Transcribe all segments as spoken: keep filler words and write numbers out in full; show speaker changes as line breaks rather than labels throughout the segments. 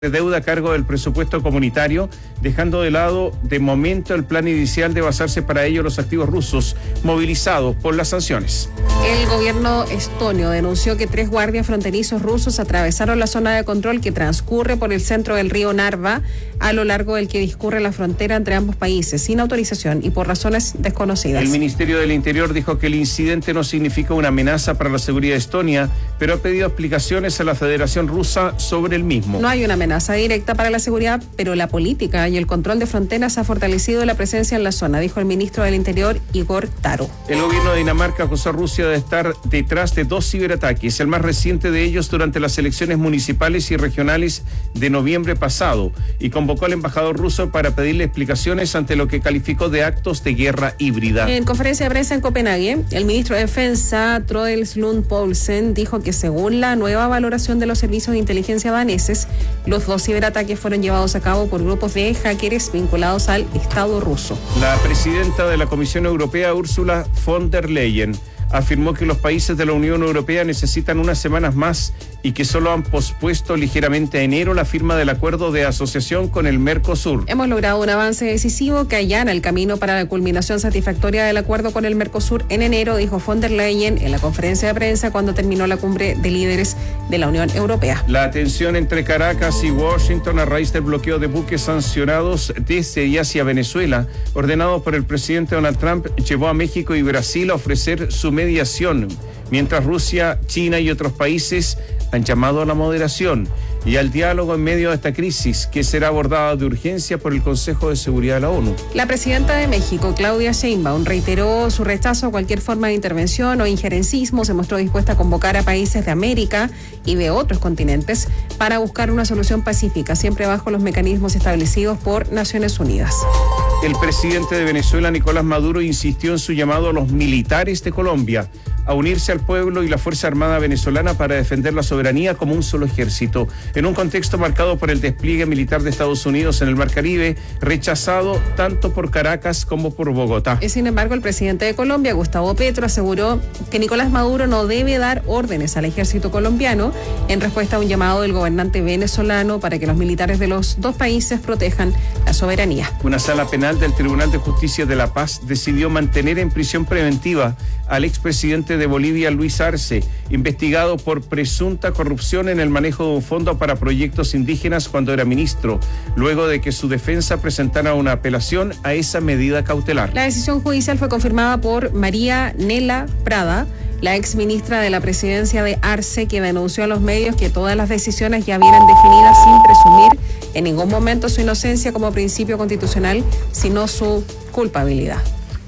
de deuda a cargo del presupuesto comunitario, dejando de lado de momento el plan inicial de basarse para ello los activos rusos movilizados por las sanciones.
El gobierno estonio denunció que tres guardias fronterizos rusos atravesaron la zona de control que transcurre por el centro del río Narva, a lo largo del que discurre la frontera entre ambos países, sin autorización y por razones desconocidas.
El Ministerio del Interior dijo que el incidente no significa una amenaza para la seguridad de Estonia, pero ha pedido explicaciones a la Federación Rusa sobre el mismo.
No hay una amenaza directa para la seguridad, pero la política y el control de fronteras ha fortalecido la presencia en la zona, dijo el ministro del Interior, Igor Taro.
El gobierno de Dinamarca acusó a Rusia de estar detrás de dos ciberataques, el más reciente de ellos durante las elecciones municipales y regionales de noviembre pasado, y convocó al embajador ruso para pedirle explicaciones ante lo que calificó de actos de guerra híbrida.
En conferencia de prensa en Copenhague, el ministro de Defensa, Troels Lund Poulsen, dijo que según la nueva valoración de los servicios de inteligencia daneses, los dos ciberataques fueron llevados a cabo por grupos de hackers vinculados al Estado ruso.
La presidenta de la Comisión Europea, Ursula von der Leyen, afirmó que los países de la Unión Europea necesitan unas semanas más y que solo han pospuesto ligeramente a enero la firma del acuerdo de asociación con el Mercosur.
Hemos logrado un avance decisivo que allana el camino para la culminación satisfactoria del acuerdo con el Mercosur en enero, dijo von der Leyen en la conferencia de prensa cuando terminó la cumbre de líderes de la Unión Europea.
La tensión entre Caracas y Washington a raíz del bloqueo de buques sancionados desde y hacia Venezuela, ordenado por el presidente Donald Trump, llevó a México y Brasil a ofrecer su mediación, mientras Rusia, China y otros países han llamado a la moderación y al diálogo en medio de esta crisis, que será abordada de urgencia por el Consejo de Seguridad de la ONU.
La presidenta de México, Claudia Sheinbaum, reiteró su rechazo a cualquier forma de intervención o injerencismo. Se mostró dispuesta a convocar a países de América y de otros continentes para buscar una solución pacífica, siempre bajo los mecanismos establecidos por Naciones Unidas.
El presidente de Venezuela, Nicolás Maduro, insistió en su llamado a los militares de Colombia a unirse al pueblo y la Fuerza Armada venezolana para defender la soberanía como un solo ejército, en un contexto marcado por el despliegue militar de Estados Unidos en el Mar Caribe, rechazado tanto por Caracas como por Bogotá.
Sin embargo, el presidente de Colombia, Gustavo Petro, aseguró que Nicolás Maduro no debe dar órdenes al ejército colombiano en respuesta a un llamado del gobernante venezolano para que los militares de los dos países protejan la soberanía.
Una sala penal del Tribunal de Justicia de La Paz decidió mantener en prisión preventiva al expresidente de Bolivia, Luis Arce, investigado por presunta corrupción en el manejo de un fondo para proyectos indígenas cuando era ministro, luego de que su defensa presentara una apelación a esa medida cautelar.
La decisión judicial fue confirmada por María Nela Prada, la ex ministra de la presidencia de Arce, que denunció a los medios que todas las decisiones ya vienen definidas sin presumir en ningún momento su inocencia como principio constitucional, sino su culpabilidad.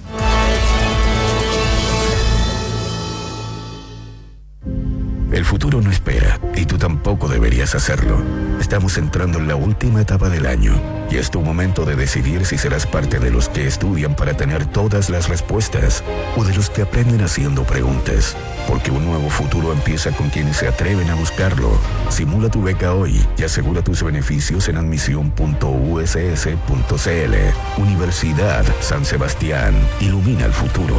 El futuro no espera, y tú tampoco deberías hacerlo. Estamos entrando en la última etapa del año, y es tu momento de decidir si serás parte de los que estudian para tener todas las respuestas, o de los que aprenden haciendo preguntas. Porque un nuevo futuro empieza con quienes se atreven a buscarlo. Simula tu beca hoy y asegura tus beneficios en admisión punto u s s punto c l. Universidad San Sebastián. Ilumina el futuro.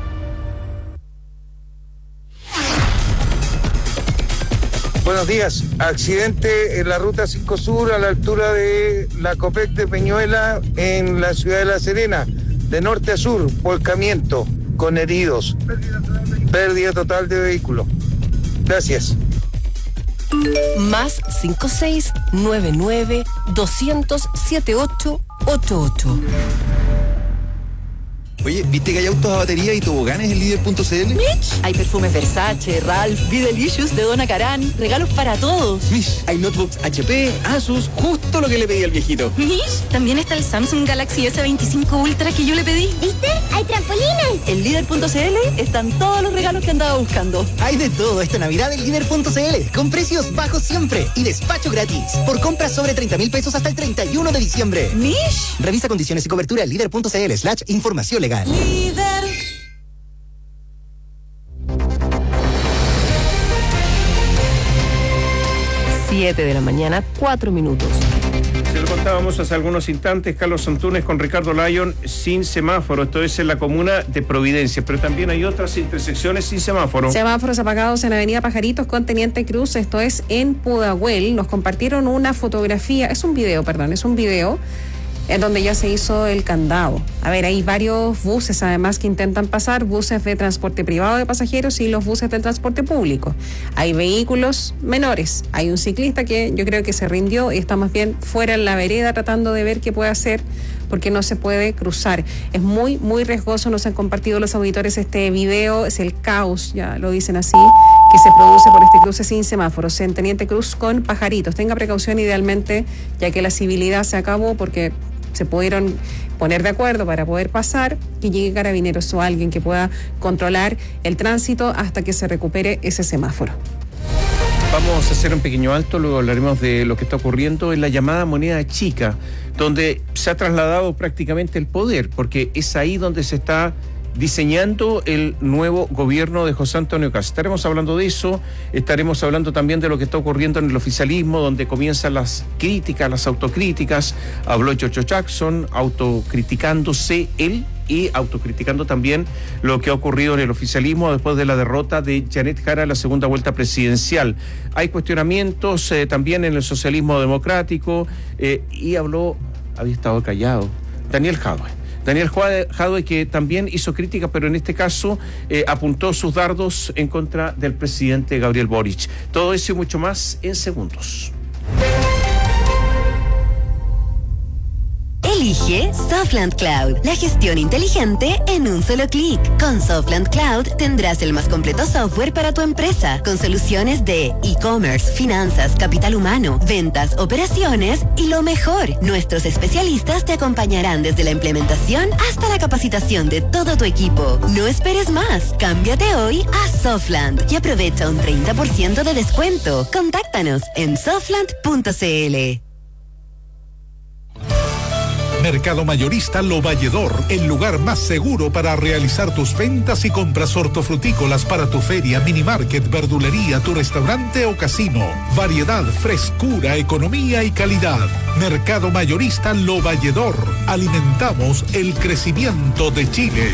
Buenos días. Accidente en la ruta cinco Sur a la altura de la Copec de Peñuela en la ciudad de La Serena, de norte a sur, volcamiento con heridos. Pérdida total de vehículo. Gracias.
Más cinco seis nueve nueve doscientos siete ocho ocho ocho.
Oye, ¿viste que hay autos a batería y toboganes en líder punto c l?
Mitch, hay perfumes Versace, Ralph, Be Delicious de Donna Karan, regalos para todos.
Mish, hay notebooks H P, Asus, justo lo que le pedí al viejito.
Mish, también está el Samsung Galaxy S veinticinco Ultra que yo le pedí.
¿Viste? ¡Hay trampolines!
En líder punto c l están todos los regalos que andaba buscando.
Hay de todo esta Navidad en líder punto c l, con precios bajos siempre y despacho gratis. Por compras sobre treinta mil pesos hasta el treinta y uno de diciembre.
Mish.
Revisa condiciones y cobertura en líder punto c l slash información legal.
Líder. Siete de la mañana, cuatro minutos.
Se lo contábamos hace algunos instantes, Carlos Antunes con Ricardo Lyon, sin semáforo. Esto es en la comuna de Providencia, pero también hay otras intersecciones sin semáforo.
Semáforos apagados en Avenida Pajaritos con Teniente Cruz, esto es en Pudahuel. Nos compartieron una fotografía, es un video, perdón, es un video en donde ya se hizo el candado. A ver, hay varios buses además que intentan pasar, buses de transporte privado de pasajeros y los buses del transporte público. Hay vehículos menores, hay un ciclista que yo creo que se rindió y está más bien fuera en la vereda tratando de ver qué puede hacer porque no se puede cruzar. Es muy, muy riesgoso, nos han compartido los auditores este video, es el caos, ya lo dicen así, que se produce por este cruce sin semáforos en Teniente Cruz con Pajaritos. Tenga precaución idealmente, ya que la civilidad se acabó porque se pudieron poner de acuerdo para poder pasar, que llegue carabineros o alguien que pueda controlar el tránsito hasta que se recupere ese semáforo.
Vamos a hacer un pequeño alto, luego hablaremos de lo que está ocurriendo en la llamada moneda chica, donde se ha trasladado prácticamente el poder, porque es ahí donde se está diseñando el nuevo gobierno de José Antonio Kast. Estaremos hablando de eso, estaremos hablando también de lo que está ocurriendo en el oficialismo, donde comienzan las críticas, las autocríticas. Habló Giorgio Jackson, autocriticándose él y autocriticando también lo que ha ocurrido en el oficialismo después de la derrota de Janet Jara en la segunda vuelta presidencial. Hay cuestionamientos eh, también en el socialismo democrático eh, y habló, había estado callado, Daniel Jadwe. Daniel Jadwe, que también hizo crítica, pero en este caso eh, apuntó sus dardos en contra del presidente Gabriel Boric. Todo eso y mucho más en segundos.
Elige Softland Cloud, la gestión inteligente en un solo clic. Con Softland Cloud tendrás el más completo software para tu empresa, con soluciones de e-commerce, finanzas, capital humano, ventas, operaciones y lo mejor, nuestros especialistas te acompañarán desde la implementación hasta la capacitación de todo tu equipo. No esperes más, cámbiate hoy a Softland y aprovecha un treinta por ciento de descuento. Contáctanos en softland punto c l.
Mercado Mayorista Lo Valledor, el lugar más seguro para realizar tus ventas y compras hortofrutícolas para tu feria, mini market, verdulería, tu restaurante o casino. Variedad, frescura, economía y calidad. Mercado Mayorista Lo Valledor. Alimentamos el crecimiento de Chile.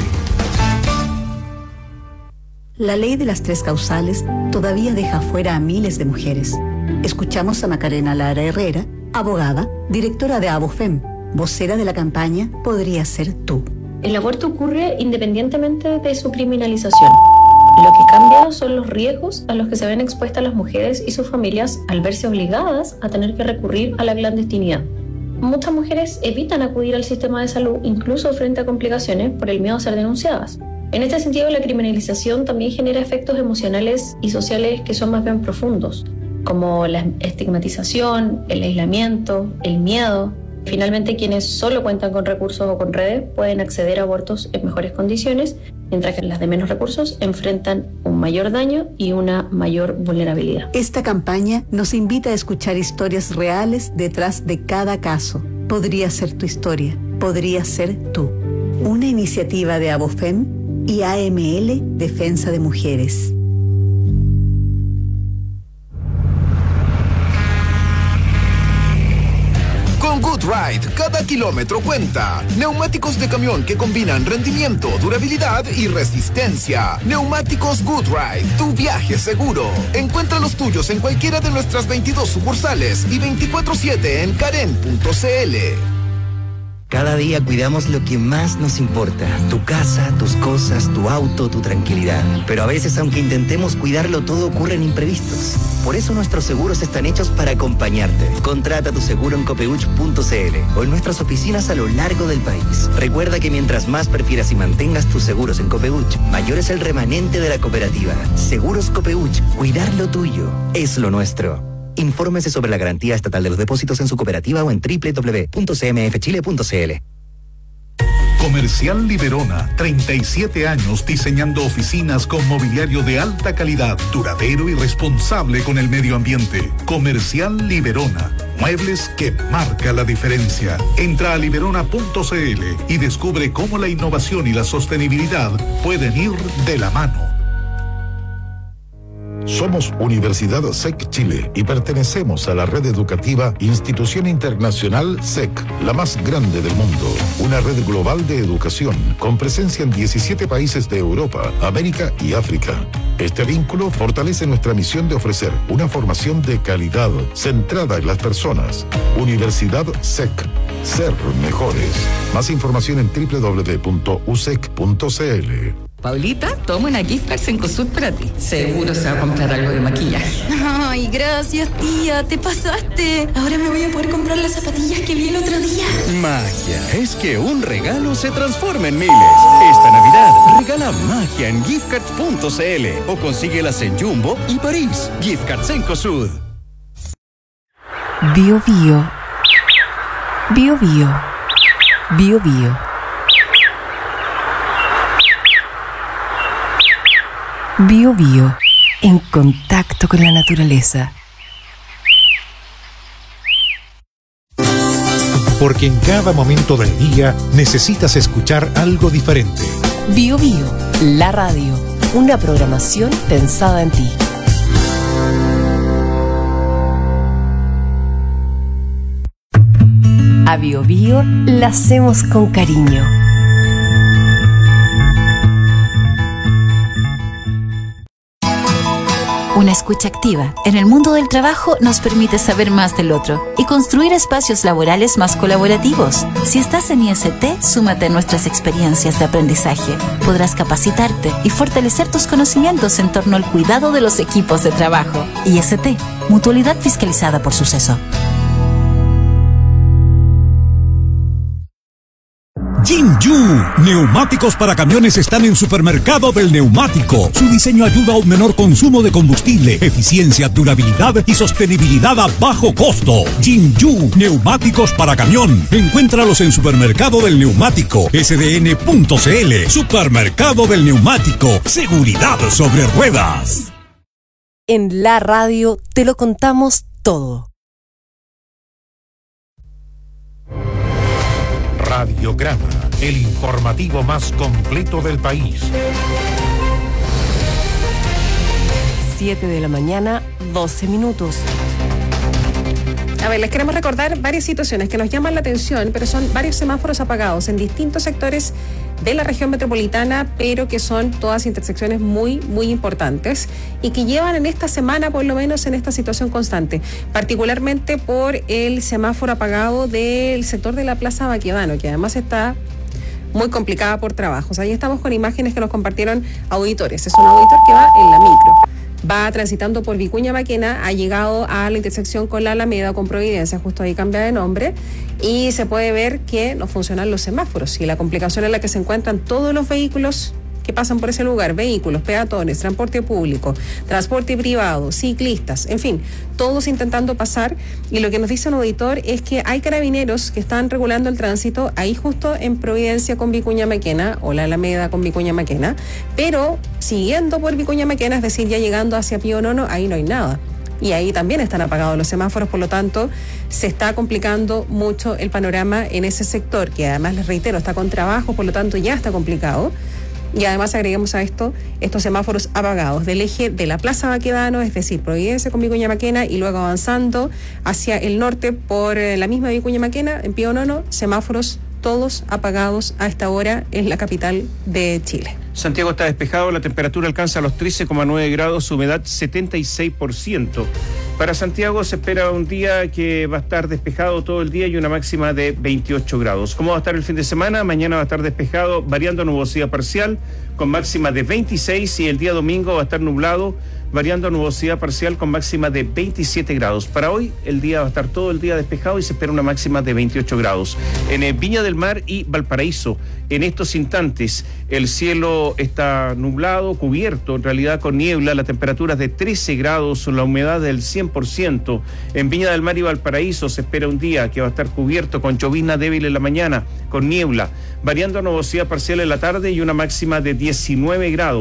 La ley de las tres causales todavía deja fuera a miles de mujeres. Escuchamos a Macarena Lara Herrera, abogada, directora de Abofem, vocera de la campaña Podría Ser Tú.
El aborto ocurre independientemente de su criminalización. Lo que cambia son los riesgos a los que se ven expuestas las mujeres y sus familias al verse obligadas a tener que recurrir a la clandestinidad. Muchas mujeres evitan acudir al sistema de salud incluso frente a complicaciones por el miedo a ser denunciadas. En este sentido, la criminalización también genera efectos emocionales y sociales que son más bien profundos, como la estigmatización, el aislamiento, el miedo. Finalmente, quienes solo cuentan con recursos o con redes pueden acceder a abortos en mejores condiciones, mientras que las de menos recursos enfrentan un mayor daño y una mayor vulnerabilidad.
Esta campaña nos invita a escuchar historias reales detrás de cada caso. Podría ser tu historia, podría ser tú. Una iniciativa de Abofem y A M L Defensa de Mujeres.
Con GoodRide, cada kilómetro cuenta. Neumáticos de camión que combinan rendimiento, durabilidad y resistencia. Neumáticos GoodRide, tu viaje seguro. Encuentra los tuyos en cualquiera de nuestras veintidós sucursales y veinticuatro siete en karen punto c l.
Cada día cuidamos lo que más nos importa, tu casa, tus cosas, tu auto, tu tranquilidad. Pero a veces, aunque intentemos cuidarlo, todo ocurren imprevistos. Por eso nuestros seguros están hechos para acompañarte. Contrata tu seguro en copeuch punto c l o en nuestras oficinas a lo largo del país. Recuerda que mientras más prefieras y mantengas tus seguros en Copeuch, mayor es el remanente de la cooperativa. Seguros Copeuch, cuidar lo tuyo es lo nuestro. Infórmese sobre la garantía estatal de los depósitos en su cooperativa o en doble u doble u doble u punto c m f chile punto c l.
Comercial Liberona, treinta y siete años diseñando oficinas con mobiliario de alta calidad, duradero y responsable con el medio ambiente. Comercial Liberona, muebles que marca la diferencia. Entra a liberona punto c l y descubre cómo la innovación y la sostenibilidad pueden ir de la mano.
Somos Universidad S E C Chile y pertenecemos a la red educativa Institución Internacional S E C, la más grande del mundo. Una red global de educación con presencia en diecisiete países de Europa, América y África. Este vínculo fortalece nuestra misión de ofrecer una formación de calidad centrada en las personas. Universidad S E C. Ser mejores. Más información en doble u doble u doble u punto u s e c punto c l.
Paulita, toma una gift card Cencosud para ti. Seguro se va a comprar algo de maquillaje.
Ay, gracias, tía. Te pasaste. Ahora me voy a poder comprar las zapatillas que vi el otro día.
Magia. Es que un regalo se transforma en miles. Esta Navidad, regala magia en gift cards punto c l o consíguelas en Jumbo y París. Gift Cards Cencosud.
Bio Bio. Bio Bio. Bio Bio. Bio Bio, en contacto con la naturaleza.
Porque en cada momento del día necesitas escuchar algo diferente.
Bio Bio, la radio, una programación pensada en ti. A Bio Bio la hacemos con cariño.
Una escucha activa en el mundo del trabajo nos permite saber más del otro y construir espacios laborales más colaborativos. Si estás en I S T, súmate a nuestras experiencias de aprendizaje. Podrás capacitarte y fortalecer tus conocimientos en torno al cuidado de los equipos de trabajo. I S T, mutualidad fiscalizada por Suceso.
Jinju, neumáticos para camiones están en Supermercado del Neumático. Su diseño ayuda a un menor consumo de combustible, eficiencia, durabilidad y sostenibilidad a bajo costo. Jinju, neumáticos para camión. Encuéntralos en Supermercado del Neumático, s d n punto c l. Supermercado del Neumático, seguridad sobre ruedas.
En la radio te lo contamos todo.
Radiograma, el informativo más completo del país.
siete de la mañana, doce minutos.
A ver, les queremos recordar varias situaciones que nos llaman la atención, pero son varios semáforos apagados en distintos sectores de la región metropolitana, pero que son todas intersecciones muy, muy importantes y que llevan en esta semana, por lo menos, en esta situación constante, particularmente por el semáforo apagado del sector de la Plaza Baquedano, que además está muy complicada por trabajos. Ahí estamos con imágenes que nos compartieron auditores. Es un auditor que va en la micro. Va transitando por Vicuña Maquena, ha llegado a la intersección con la Alameda, con Providencia, justo ahí cambia de nombre, y se puede ver que no funcionan los semáforos y la complicación en la que se encuentran todos los vehículos que pasan por ese lugar, vehículos, peatones, transporte público, transporte privado, ciclistas, en fin, todos intentando pasar. Y lo que nos dice un auditor es que hay carabineros que están regulando el tránsito ahí justo en Providencia con Vicuña Maquena, o la Alameda con Vicuña Maquena, pero siguiendo por Vicuña Maquena, es decir, ya llegando hacia Pío Nono, ahí no hay nada. Y ahí también están apagados los semáforos, por lo tanto, se está complicando mucho el panorama en ese sector, que además, les reitero, está con trabajo, por lo tanto ya está complicado. Y además agregamos a esto estos semáforos apagados del eje de la Plaza Baquedano, es decir, Providencia con Vicuña Maquena, y luego avanzando hacia el norte por la misma Vicuña Maquena, en Pío Nono, semáforos todos apagados a esta hora en la capital de Chile.
Santiago está despejado, la temperatura alcanza los trece coma nueve grados, humedad setenta y seis por ciento. Para Santiago se espera un día que va a estar despejado todo el día y una máxima de veintiocho grados. ¿Cómo va a estar el fin de semana? Mañana va a estar despejado, variando a nubosidad parcial, con máxima de veintiséis, y el día domingo va a estar nublado, variando a nubosidad parcial con máxima de veintisiete grados. Para hoy el día va a estar todo el día despejado y se espera una máxima de veintiocho grados. En eh, Viña del Mar y Valparaíso, en estos instantes el cielo está nublado, cubierto en realidad con niebla, la temperatura es de trece grados, la humedad del cien por ciento. En Viña del Mar y Valparaíso se espera un día que va a estar cubierto con llovizna débil en la mañana, con niebla, variando a nubosidad parcial en la tarde y una máxima de diecinueve grados.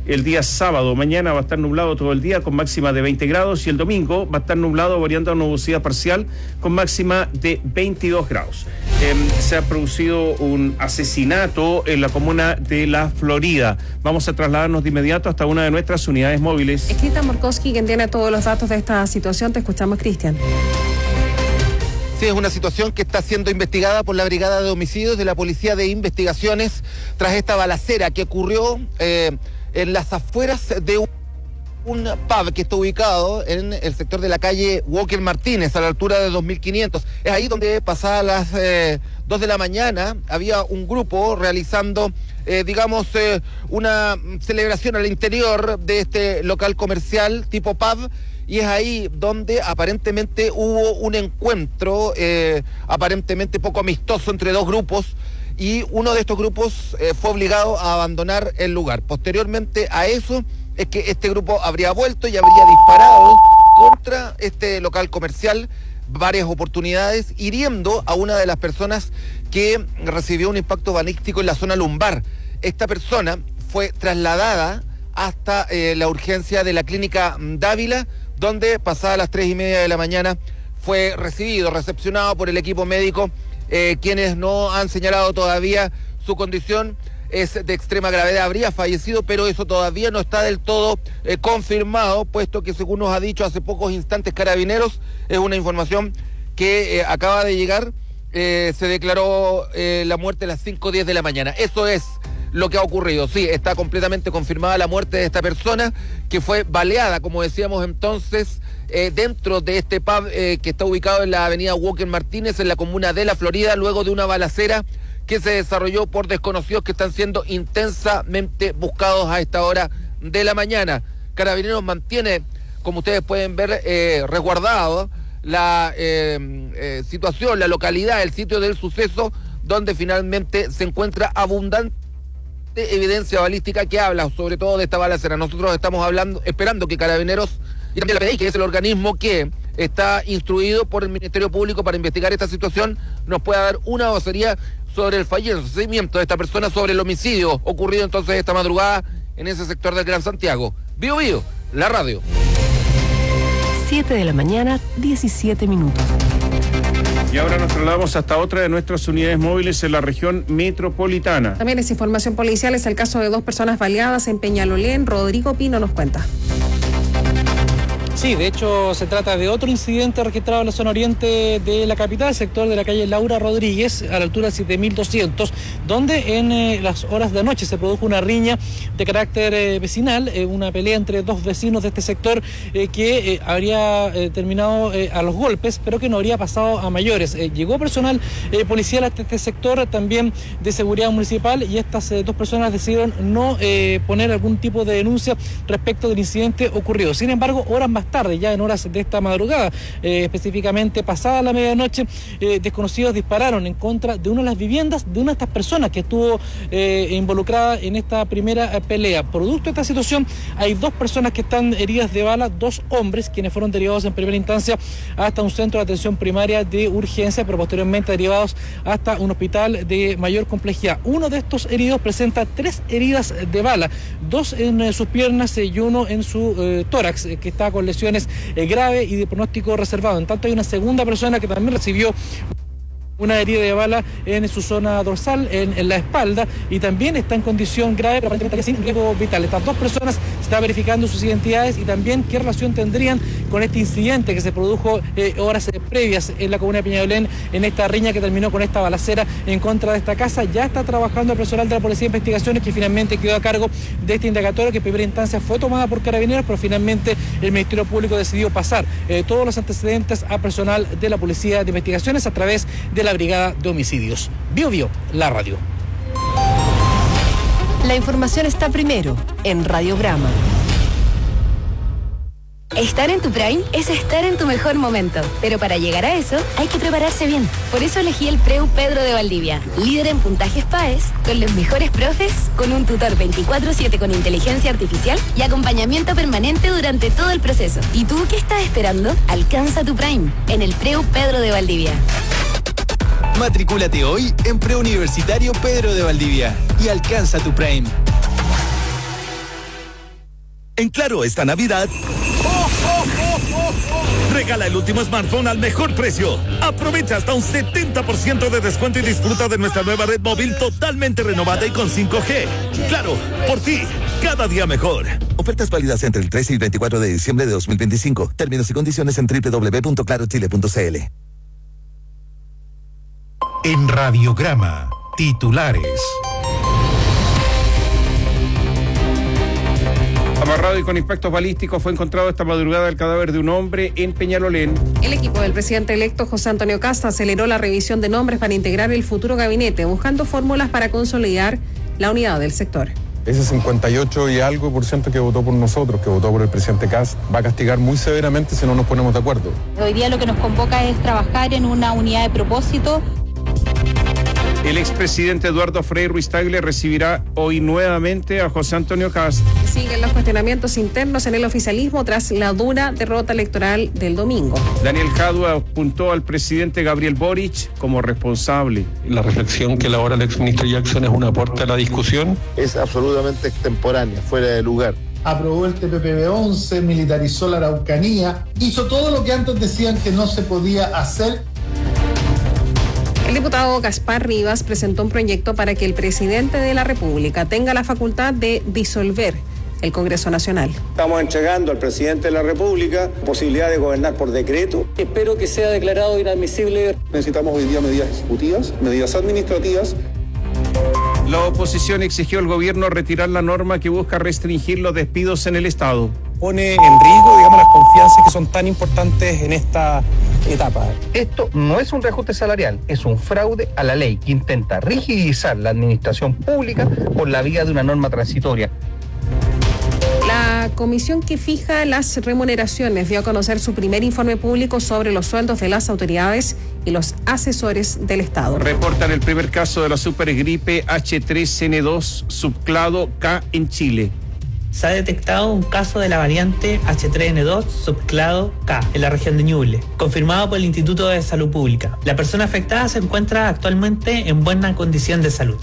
el día sábado. Mañana va a estar nublado todo el día con máxima de veinte grados y el domingo va a estar nublado variando a nubosidad parcial con máxima de veintidós grados. Eh, se ha producido un asesinato en la comuna de La Florida. Vamos a trasladarnos de inmediato hasta una de nuestras unidades móviles.
Es Cristian Morkowski quien tiene todos los datos de esta situación. Te escuchamos, Cristian.
Sí, es una situación que está siendo investigada por la Brigada de Homicidios de la Policía de Investigaciones tras esta balacera que ocurrió eh, en las afueras de un, un pub que está ubicado en el sector de la calle Walker Martínez, a la altura de dos mil quinientos. Es ahí donde pasadas las eh, dos de la mañana había un grupo realizando, eh, digamos, eh, una celebración al interior de este local comercial tipo pub. Y es ahí donde aparentemente hubo un encuentro, eh, aparentemente poco amistoso entre dos grupos, y uno de estos grupos eh, fue obligado a abandonar el lugar. Posteriormente a eso es que este grupo habría vuelto y habría disparado contra este local comercial varias oportunidades, hiriendo a una de las personas que recibió un impacto balístico en la zona lumbar. Esta persona fue trasladada hasta eh, la urgencia de la clínica Dávila, donde pasadas las tres y media de la mañana fue recibido, recepcionado por el equipo médico, eh, quienes no han señalado todavía su condición es de extrema gravedad, habría fallecido, pero eso todavía no está del todo eh, confirmado, puesto que según nos ha dicho hace pocos instantes Carabineros, es una información que eh, acaba de llegar, eh, se declaró eh, la muerte a las cinco diez de la mañana. Eso es lo que ha ocurrido. Sí, está completamente confirmada la muerte de esta persona que fue baleada, como decíamos entonces, eh, dentro de este pub eh, que está ubicado en la avenida Walker Martínez, en la comuna de La Florida, luego de una balacera que se desarrolló por desconocidos que están siendo intensamente buscados a esta hora de la mañana. Carabineros mantiene, como ustedes pueden ver, eh, resguardado la eh, eh, situación, la localidad, el sitio del suceso, donde finalmente se encuentra abundante de evidencia balística que habla sobre todo de esta balacera. Nosotros estamos hablando, esperando que Carabineros y también la P D I, que es el organismo que está instruido por el Ministerio Público para investigar esta situación, nos pueda dar una vocería sobre el fallecimiento de esta persona, sobre el homicidio ocurrido entonces esta madrugada en ese sector del Gran Santiago. Bio Bio, la radio.
siete de la mañana, diecisiete minutos.
Y ahora nos trasladamos hasta otra de nuestras unidades móviles en la región metropolitana.
También es información policial, es el caso de dos personas baleadas en Peñalolén. Rodrigo Pino nos cuenta.
Sí, de hecho se trata de otro incidente registrado en la zona oriente de la capital, sector de la calle Laura Rodríguez, a la altura de siete mil doscientos, donde en eh, las horas de la noche se produjo una riña de carácter eh, vecinal, eh, una pelea entre dos vecinos de este sector eh, que eh, habría eh, terminado eh, a los golpes, pero que no habría pasado a mayores. Eh, llegó personal eh, policial hasta este sector, también de seguridad municipal, y estas eh, dos personas decidieron no eh, poner algún tipo de denuncia respecto del incidente ocurrido. Sin embargo, horas más tarde, ya en horas de esta madrugada, eh, específicamente pasada la medianoche, eh, desconocidos dispararon en contra de una de las viviendas de una de estas personas que estuvo eh, involucrada en esta primera eh, pelea. Producto de esta situación, hay dos personas que están heridas de bala, dos hombres, quienes fueron derivados en primera instancia hasta un centro de atención primaria de urgencia, pero posteriormente derivados hasta un hospital de mayor complejidad. Uno de estos heridos presenta tres heridas de bala, dos en eh, sus piernas eh, y uno en su eh, tórax, eh, que está con lesiones eh, grave y de pronóstico reservado. En tanto, hay una segunda persona que también recibió una herida de bala en su zona dorsal, en, en la espalda, y también está en condición grave, pero aparentemente sin riesgo vital. Estas dos personas se está verificando sus identidades y también qué relación tendrían con este incidente que se produjo eh, horas eh, previas en la comuna de Peñalolén, en esta riña que terminó con esta balacera en contra de esta casa. Ya está trabajando el personal de la Policía de Investigaciones, que finalmente quedó a cargo de este indagatorio, que en primera instancia fue tomada por Carabineros, pero finalmente el Ministerio Público decidió pasar eh, todos los antecedentes a personal de la Policía de Investigaciones a través de la Brigada de Homicidios. Bio Bio, la radio.
La información está primero en Radiograma.
Estar en tu Prime es estar en tu mejor momento, pero para llegar a eso hay que prepararse bien. Por eso elegí el Preu Pedro de Valdivia, líder en puntajes P A E S, con los mejores profes, con un tutor veinticuatro siete con inteligencia artificial y acompañamiento permanente durante todo el proceso. ¿Y tú qué estás esperando? Alcanza tu Prime en el Preu Pedro de Valdivia.
Matricúlate hoy en Preuniversitario Pedro de Valdivia y alcanza tu Prime.
En Claro, esta Navidad, regala el último smartphone al mejor precio. Aprovecha hasta un setenta por ciento de descuento y disfruta de nuestra nueva red móvil totalmente renovada y con cinco G. Claro, por ti, cada día mejor. Ofertas válidas entre el trece y veinticuatro de diciembre de dos mil veinticinco. Términos y condiciones en doble u doble u doble u punto claro chile punto c l.
En Radiograma, titulares.
Amarrado y con impactos balísticos fue encontrado esta madrugada el cadáver de un hombre en Peñalolén.
El equipo del presidente electo José Antonio Kast aceleró la revisión de nombres para integrar el futuro gabinete, buscando fórmulas para consolidar la unidad del sector.
Ese cincuenta y ocho y algo por ciento que votó por nosotros, que votó por el presidente Kast, va a castigar muy severamente si no nos ponemos de acuerdo.
Hoy día lo que nos convoca es trabajar en una unidad de propósito.
El expresidente Eduardo Frei Ruiz-Tagle recibirá hoy nuevamente a José Antonio Kast.
Siguen los cuestionamientos internos en el oficialismo tras la dura derrota electoral del domingo.
Daniel Jadue apuntó al presidente Gabriel Boric como responsable.
La reflexión que elabora el exministro Jackson es un aporte a la discusión.
Es absolutamente extemporánea, fuera de lugar.
Aprobó el T P P B once, militarizó la Araucanía, hizo todo lo que antes decían que no se podía hacer.
El diputado Gaspar Rivas presentó un proyecto para que el presidente de la República tenga la facultad de disolver el Congreso Nacional.
Estamos entregando al presidente de la República posibilidad de gobernar por decreto.
Espero que sea declarado inadmisible.
Necesitamos hoy día medidas ejecutivas, medidas administrativas.
La oposición exigió al gobierno retirar la norma que busca restringir los despidos en el Estado.
Pone en riesgo, digamos, las confianzas que son tan importantes en esta etapa.
Esto no es un reajuste salarial, es un fraude a la ley que intenta rigidizar la administración pública por la vía de una norma transitoria.
La comisión que fija las remuneraciones dio a conocer su primer informe público sobre los sueldos de las autoridades y los asesores del Estado.
Reportan el primer caso de la supergripe H tres N dos subclado K en Chile.
Se ha detectado un caso de la variante H tres N dos subclado K en la región de Ñuble, confirmado por el Instituto de Salud Pública. La persona afectada se encuentra actualmente en buena condición de salud.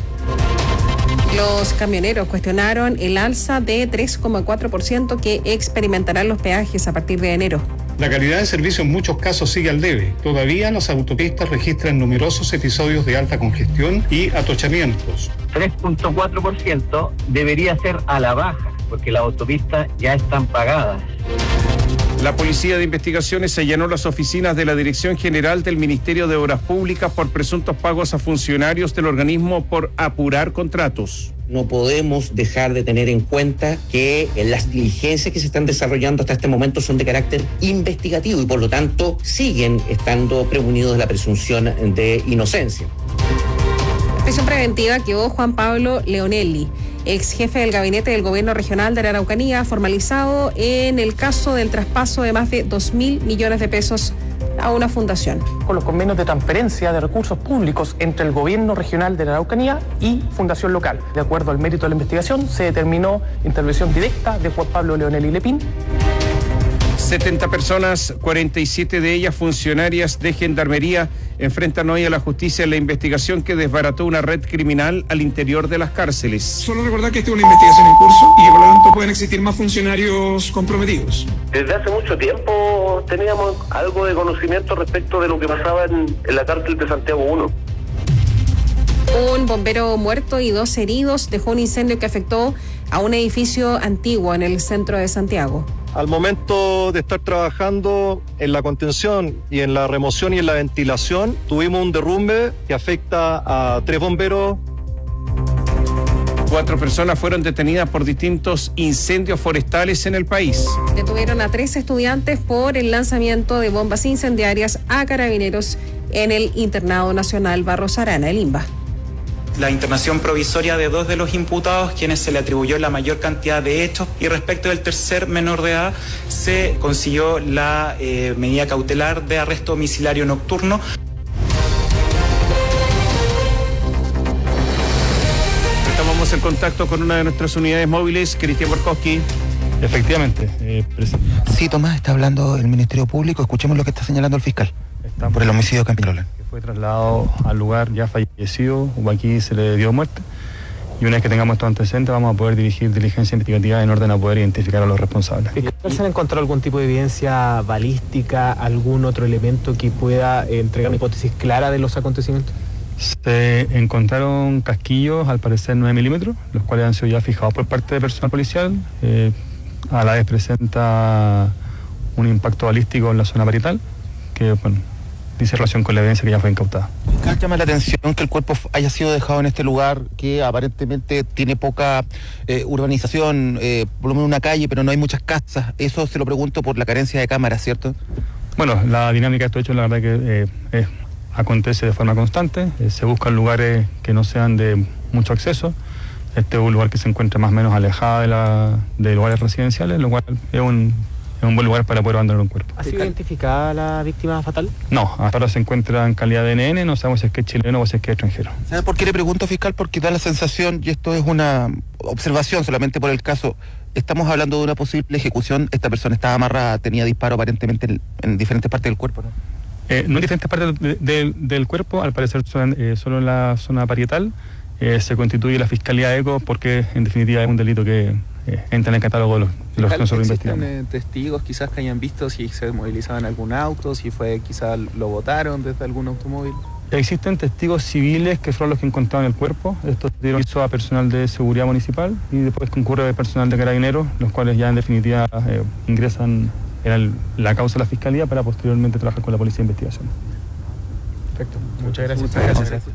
Los camioneros cuestionaron el alza de tres coma cuatro por ciento que experimentarán los peajes a partir de enero.
La calidad de servicio en muchos casos sigue al debe. Todavía las autopistas registran numerosos episodios de alta congestión y atochamientos.
tres coma cuatro por ciento debería ser a la baja, porque las autopistas ya están pagadas.
La Policía de Investigaciones allanó las oficinas de la Dirección General del Ministerio de Obras Públicas por presuntos pagos a funcionarios del organismo por apurar contratos.
No podemos dejar de tener en cuenta que las diligencias que se están desarrollando hasta este momento son de carácter investigativo y por lo tanto siguen estando premunidos de la presunción de inocencia.
Prisión preventiva quedó Juan Pablo Leonelli, ex jefe del gabinete del gobierno regional de la Araucanía, formalizado en el caso del traspaso de más de dos mil millones de pesos a una fundación.
Con los convenios de transferencia de recursos públicos entre el gobierno regional de la Araucanía y fundación local. De acuerdo al mérito de la investigación, se determinó intervención directa de Juan Pablo Leonelli Lepín.
setenta personas, cuarenta y siete de ellas funcionarias de Gendarmería, enfrentan hoy a la justicia en la investigación que desbarató una red criminal al interior de las cárceles.
Solo recordar que esta es una investigación en curso y que por lo tanto pueden existir más funcionarios comprometidos.
Desde hace mucho tiempo teníamos algo de conocimiento respecto de lo que pasaba en, en la cárcel de Santiago uno.
Un bombero muerto y dos heridos dejó un incendio que afectó a un edificio antiguo en el centro de Santiago.
Al momento de estar trabajando en la contención y en la remoción y en la ventilación, tuvimos un derrumbe que afecta a tres bomberos.
Cuatro personas fueron detenidas por distintos incendios forestales en el país.
Detuvieron a tres estudiantes por el lanzamiento de bombas incendiarias a carabineros en el Internado Nacional Barros Arana, el INBA.
La internación provisoria de dos de los imputados, quienes se le atribuyó la mayor cantidad de hechos, y respecto del tercer menor de edad, se consiguió la eh, medida cautelar de arresto domiciliario nocturno.
Estamos en contacto con una de nuestras unidades móviles, Cristian Borkowski.
Efectivamente. Eh,
sí, Tomás, está hablando el Ministerio Público. Escuchemos lo que está señalando el fiscal Estamos por el homicidio de Campilolén.
Que fue trasladado al lugar ya fallecido, o aquí se le dio muerte,
y una vez que tengamos estos antecedentes vamos a poder dirigir diligencia investigativa en orden a poder identificar a los responsables.
¿Se han encontrado algún tipo de evidencia balística, algún otro elemento que pueda eh, entregar una hipótesis clara de los acontecimientos?
Se encontraron casquillos, al parecer nueve milímetros, los cuales han sido ya fijados por parte de personal policial. Eh, a la vez presenta un impacto balístico en la zona parietal, que bueno, dice relación con la evidencia que ya fue incautada.
Fiscal, llama la atención que el cuerpo haya sido dejado en este lugar que aparentemente tiene poca eh, urbanización, eh, por lo menos una calle, pero no hay muchas casas. Eso se lo pregunto por la carencia de cámaras, ¿cierto?
Bueno, la dinámica de estos hechos, la verdad que eh, es, acontece de forma constante. Eh, se buscan lugares que no sean de mucho acceso. Este es un lugar que se encuentra más o menos alejado de, la, de lugares residenciales, lo cual es un... es un buen lugar para poder abandonar un cuerpo.
¿Ha sido identificada la víctima fatal?
No, hasta ahora se encuentra en calidad de N N, no sabemos si es que es chileno o si es que es extranjero.
¿Sabe por qué le pregunto, fiscal? Porque da la sensación, y esto es una observación solamente por el caso, estamos hablando de una posible ejecución, esta persona estaba amarrada, tenía disparo aparentemente en, en diferentes partes del cuerpo, ¿no?
Eh, no en diferentes partes de, de, del cuerpo, al parecer solo, eh, solo en la zona parietal, eh, se constituye la Fiscalía ECO porque en definitiva es un delito que eh, entra en el catálogo de los, de los que nosotros investigamos.
¿Existen eh, testigos quizás que hayan visto si se movilizaban algún auto, si fue quizás lo botaron desde algún automóvil?
Existen testigos civiles que fueron los que encontraron el cuerpo. Estos dieron aviso a personal de seguridad municipal y después concurre personal de carabineros, los cuales ya en definitiva eh, ingresan en la causa de la Fiscalía para posteriormente trabajar con la Policía de Investigación.
Perfecto. Muchas gracias.
Muchas gracias. gracias.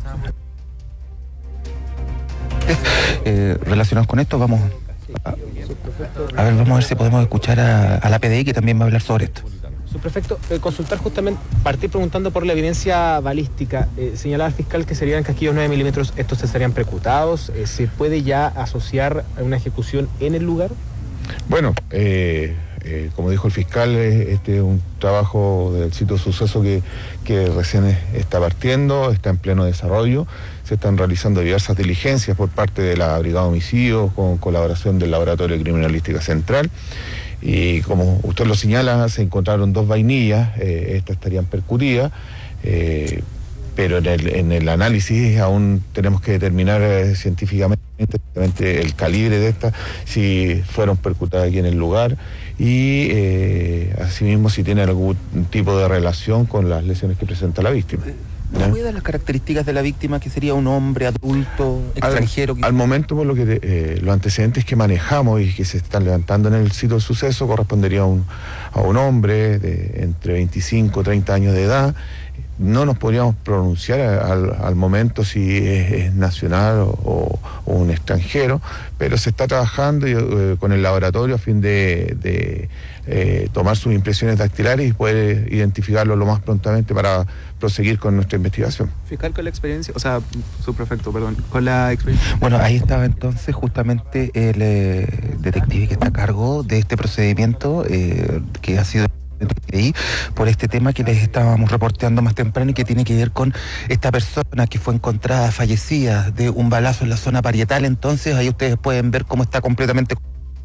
Eh, relacionados con esto, vamos a, a ver, vamos a ver si podemos escuchar a, a la P D I, que también va a hablar sobre esto.
Subprefecto, eh, consultar justamente, partir preguntando por la evidencia balística. Eh, señalaba el fiscal que serían casquillos nueve milímetros, ¿estos se estarían percutados? Eh, ¿Se puede ya asociar a una ejecución en el lugar?
Bueno, eh, eh, como dijo el fiscal, este es un trabajo del sitio de suceso que, que recién está partiendo, está en pleno desarrollo. Se están realizando diversas diligencias por parte de la Brigada de Homicidios con colaboración del Laboratorio de Criminalística Central. Y como usted lo señala, se encontraron dos vainillas, eh, estas estarían percutidas, eh, pero en el, en el análisis aún tenemos que determinar eh, científicamente el calibre de estas, si fueron percutadas aquí en el lugar y eh, asimismo si tienen algún tipo de relación con las lesiones que presenta la víctima.
¿Me puede dar las características de la víctima, que sería un hombre, adulto, extranjero?
Al, al momento, por lo que eh, los antecedentes que manejamos y que se están levantando en el sitio del suceso, correspondería a un, a un hombre de entre veinticinco y treinta años de edad. No nos podríamos pronunciar al, al momento si es, es nacional o, o un extranjero, pero se está trabajando eh, con el laboratorio a fin de, de eh, tomar sus impresiones dactilares y poder identificarlo lo más prontamente para proseguir con nuestra investigación.
Fiscal, con la experiencia, o sea, subprefecto, perdón, con la experiencia.
Bueno, ahí estaba entonces justamente el eh, detective que está a cargo de este procedimiento, eh, que ha sido por este tema que les estábamos reporteando más temprano y que tiene que ver con esta persona que fue encontrada fallecida de un balazo en la zona parietal. Entonces ahí ustedes pueden ver cómo está completamente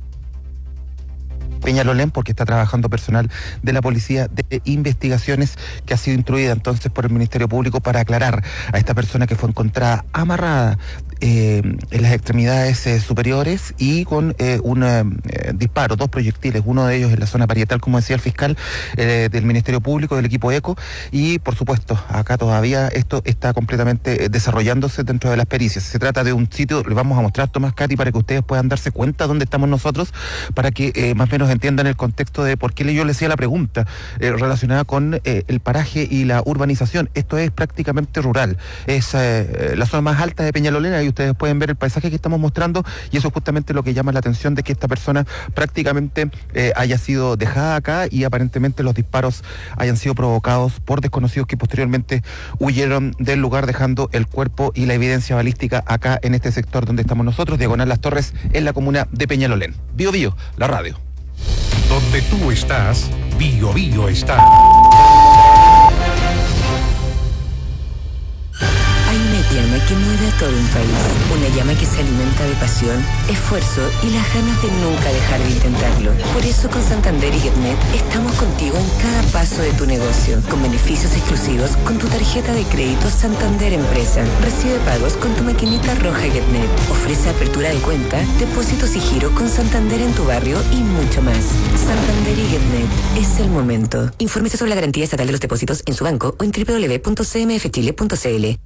Peñalolén, porque está trabajando personal de la Policía de Investigaciones, que ha sido instruida entonces por el Ministerio Público para aclarar a esta persona que fue encontrada amarrada eh, en las extremidades eh, superiores y con eh, un eh, disparo, dos proyectiles, uno de ellos en la zona parietal, como decía el fiscal eh, del Ministerio Público, del equipo ECO, y por supuesto acá todavía esto está completamente eh, desarrollándose dentro de las pericias. Se trata de un sitio, le vamos a mostrar, Tomás, Katy, para que ustedes puedan darse cuenta dónde estamos nosotros, para que eh, más o menos entiendan el contexto de por qué yo le hacía la pregunta eh, relacionada con eh, el paraje y la urbanización. Esto es prácticamente rural, es eh, la zona más alta de Peñalolén, y ustedes pueden ver el paisaje que estamos mostrando, y eso es justamente lo que llama la atención, de que esta persona prácticamente eh, haya sido dejada acá y aparentemente los disparos hayan sido provocados por desconocidos que posteriormente huyeron del lugar, dejando el cuerpo y la evidencia balística acá en este sector donde estamos nosotros, diagonal Las Torres, en la comuna de Peñalolén. Bio Bio, la radio.
Donde tú estás, Bio Bio está.
Hay media que mueve a todo un país. Una llama que se alimenta de pasión, esfuerzo y las ganas de nunca dejar de intentarlo. Por eso con Santander y GetNet estamos contigo en cada paso de tu negocio, con beneficios exclusivos con tu tarjeta de crédito Santander Empresa. Recibe pagos con tu maquinita roja GetNet. Ofrece apertura de cuenta, depósitos y giro con Santander en tu barrio y mucho más. Santander y GetNet, es el momento. Infórmese sobre la garantía estatal de los depósitos en su banco o en doble u doble u doble u punto c m f chile punto c l.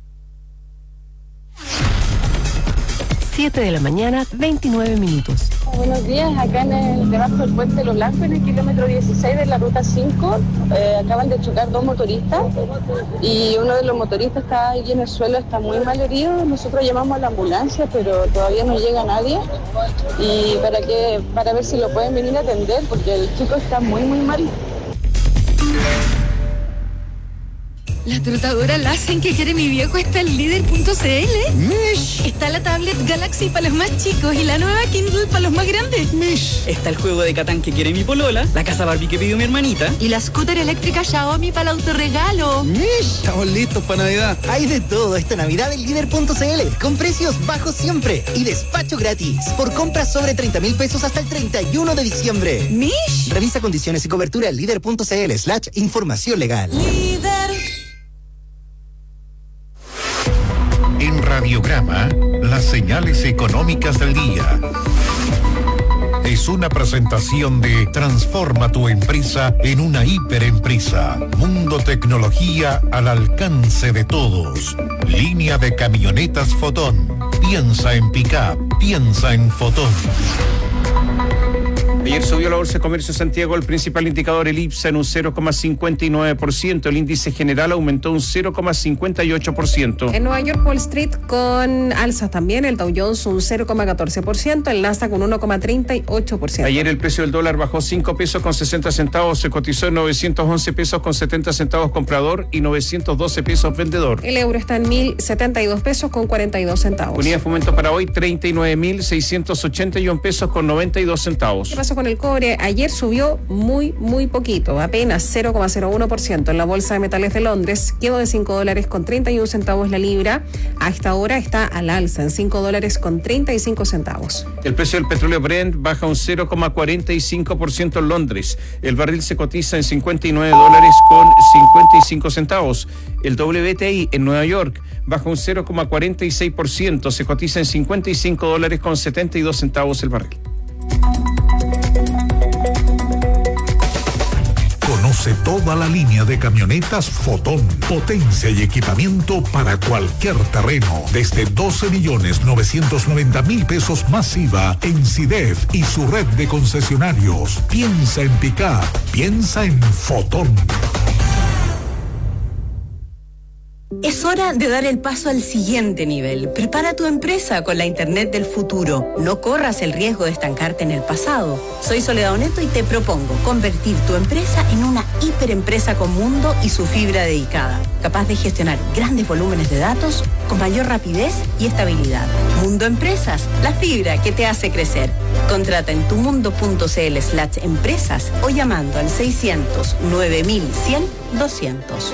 siete de la mañana, veintinueve minutos.
Buenos días, acá en el, debajo del puente de Los Blancos, en el kilómetro dieciséis de la ruta cinco, eh, acaban de chocar dos motoristas y uno de los motoristas está ahí en el suelo, está muy mal herido. Nosotros llamamos a la ambulancia, pero todavía no llega nadie, y para que para ver si lo pueden venir a atender, porque el chico está muy, muy mal.
La trotadora Lassen que quiere mi viejo está en líder punto c l.
Mish.
Está la tablet Galaxy para los más chicos y la nueva Kindle para los más grandes.
Mish.
Está el juego de Catán que quiere mi polola, la casa Barbie que pidió mi hermanita.
Y la scooter eléctrica Xiaomi para el autorregalo.
Mish. Estamos listos para Navidad.
Hay de todo esta Navidad en líder punto c l, con precios bajos siempre y despacho gratis. Por compras sobre treinta mil pesos hasta el treinta y uno de diciembre.
Mish.
Revisa condiciones y cobertura en líder punto c l slash información legal.
Líder.
En Radiograma, las señales económicas del día. Es una presentación de Transforma tu empresa en una hiperempresa. Mundo Tecnología al alcance de todos. Línea de camionetas Fotón. Piensa en pick-up, piensa en Fotón.
Ayer subió la Bolsa de Comercio de Santiago, el principal indicador, el IPSA, en un cero coma cincuenta y nueve por ciento. El índice general aumentó un cero coma cincuenta y ocho por ciento.
En Nueva York, Wall Street con alzas también. El Dow Jones un cero coma catorce por ciento. El Nasdaq un uno coma treinta y ocho por ciento.
Ayer el precio del dólar bajó cinco pesos con sesenta centavos. Se cotizó en novecientos once pesos con setenta centavos comprador y novecientos doce pesos vendedor.
El euro está en mil setenta y dos pesos con cuarenta y dos centavos.
Unidad de fomento para hoy, treinta y nueve mil seiscientos ochenta y uno pesos con noventa y dos centavos.
¿Qué pasó con el cobre? Ayer subió muy, muy poquito, apenas cero coma cero uno por ciento. En la Bolsa de Metales de Londres quedó de cinco dólares con treinta y un centavos la libra. A esta hora está al alza en cinco dólares con treinta y cinco centavos.
El precio del petróleo Brent baja un cero coma cuarenta y cinco por ciento en Londres. El barril se cotiza en cincuenta y nueve dólares con cincuenta y cinco centavos. El W T I en Nueva York baja un cero coma cuarenta y seis por ciento. Se cotiza en cincuenta y cinco dólares con setenta y dos centavos el barril.
Conoce toda la línea de camionetas Fotón. Potencia y equipamiento para cualquier terreno. Desde doce millones novecientos noventa mil pesos más I V A en SIDEF y su red de concesionarios. Piensa en pick-up. Piensa en Fotón.
Es hora de dar el paso al siguiente nivel. Prepara tu empresa con la Internet del futuro. No corras el riesgo de estancarte en el pasado. Soy Soledad Oneto y te propongo convertir tu empresa en una hiperempresa con mundo y su fibra dedicada, capaz de gestionar grandes volúmenes de datos con mayor rapidez y estabilidad. Mundo Empresas, la fibra que te hace crecer. Contrata en tumundo.cl slash empresas o llamando al seiscientos nueve mil cien doscientos.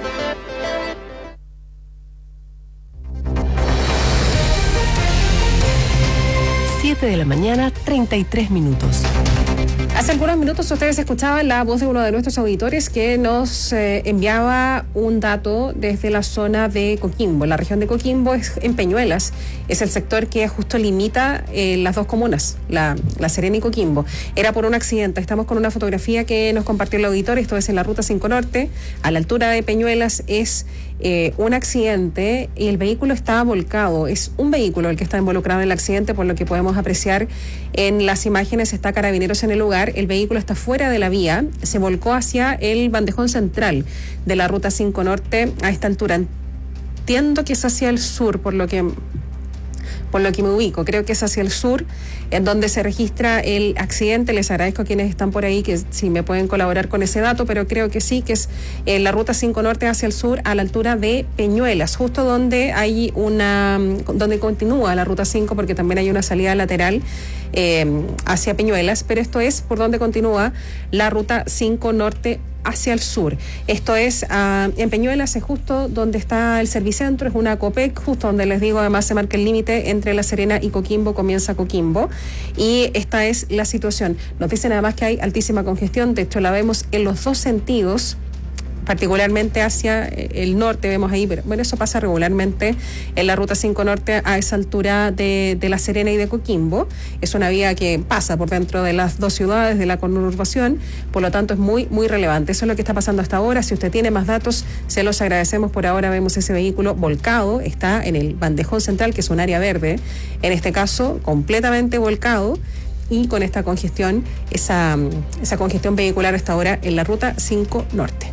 siete de la mañana, treinta y tres minutos.
Hace algunos minutos ustedes escuchaban la voz de uno de nuestros auditores que nos eh, enviaba un dato desde la zona de Coquimbo. La región de Coquimbo es en Peñuelas, es el sector que justo limita eh, las dos comunas, la, la Serena y Coquimbo. Era por un accidente. Estamos con una fotografía que nos compartió el auditor. Esto es en la ruta cinco Norte, a la altura de Peñuelas. Es eh, un accidente y el vehículo está volcado. Es un vehículo el que está involucrado en el accidente, por lo que podemos apreciar en las imágenes. Está Carabineros en el lugar. El vehículo está fuera de la vía, se volcó hacia el bandejón central de la ruta cinco Norte a esta altura. Entiendo que es hacia el sur, por lo que por lo que me ubico, creo que es hacia el sur, en donde se registra el accidente. Les agradezco a quienes están por ahí que si me pueden colaborar con ese dato, pero creo que sí, que es en la ruta cinco Norte hacia el sur, a la altura de Peñuelas, justo donde hay una, donde continúa la ruta cinco, porque también hay una salida lateral eh, hacia Peñuelas, pero esto es por donde continúa la ruta cinco Norte hacia el sur. Esto es uh, en Peñuelas, es justo donde está el Servicentro, es una COPEC, justo donde les digo, además se marca el límite entre La Serena y Coquimbo, comienza Coquimbo, y esta es la situación. Nos dicen además que hay altísima congestión, de hecho la vemos en los dos sentidos, particularmente hacia el norte, vemos ahí, pero bueno, eso pasa regularmente en la Ruta cinco Norte a esa altura de, de La Serena y de Coquimbo. Es una vía que pasa por dentro de las dos ciudades de la conurbación, por lo tanto es muy, muy relevante. Eso es lo que está pasando hasta ahora. Si usted tiene más datos, se los agradecemos. Por ahora vemos ese vehículo volcado, está en el bandejón central, que es un área verde, en este caso completamente volcado, y con esta congestión, esa, esa congestión vehicular hasta ahora en la Ruta cinco Norte.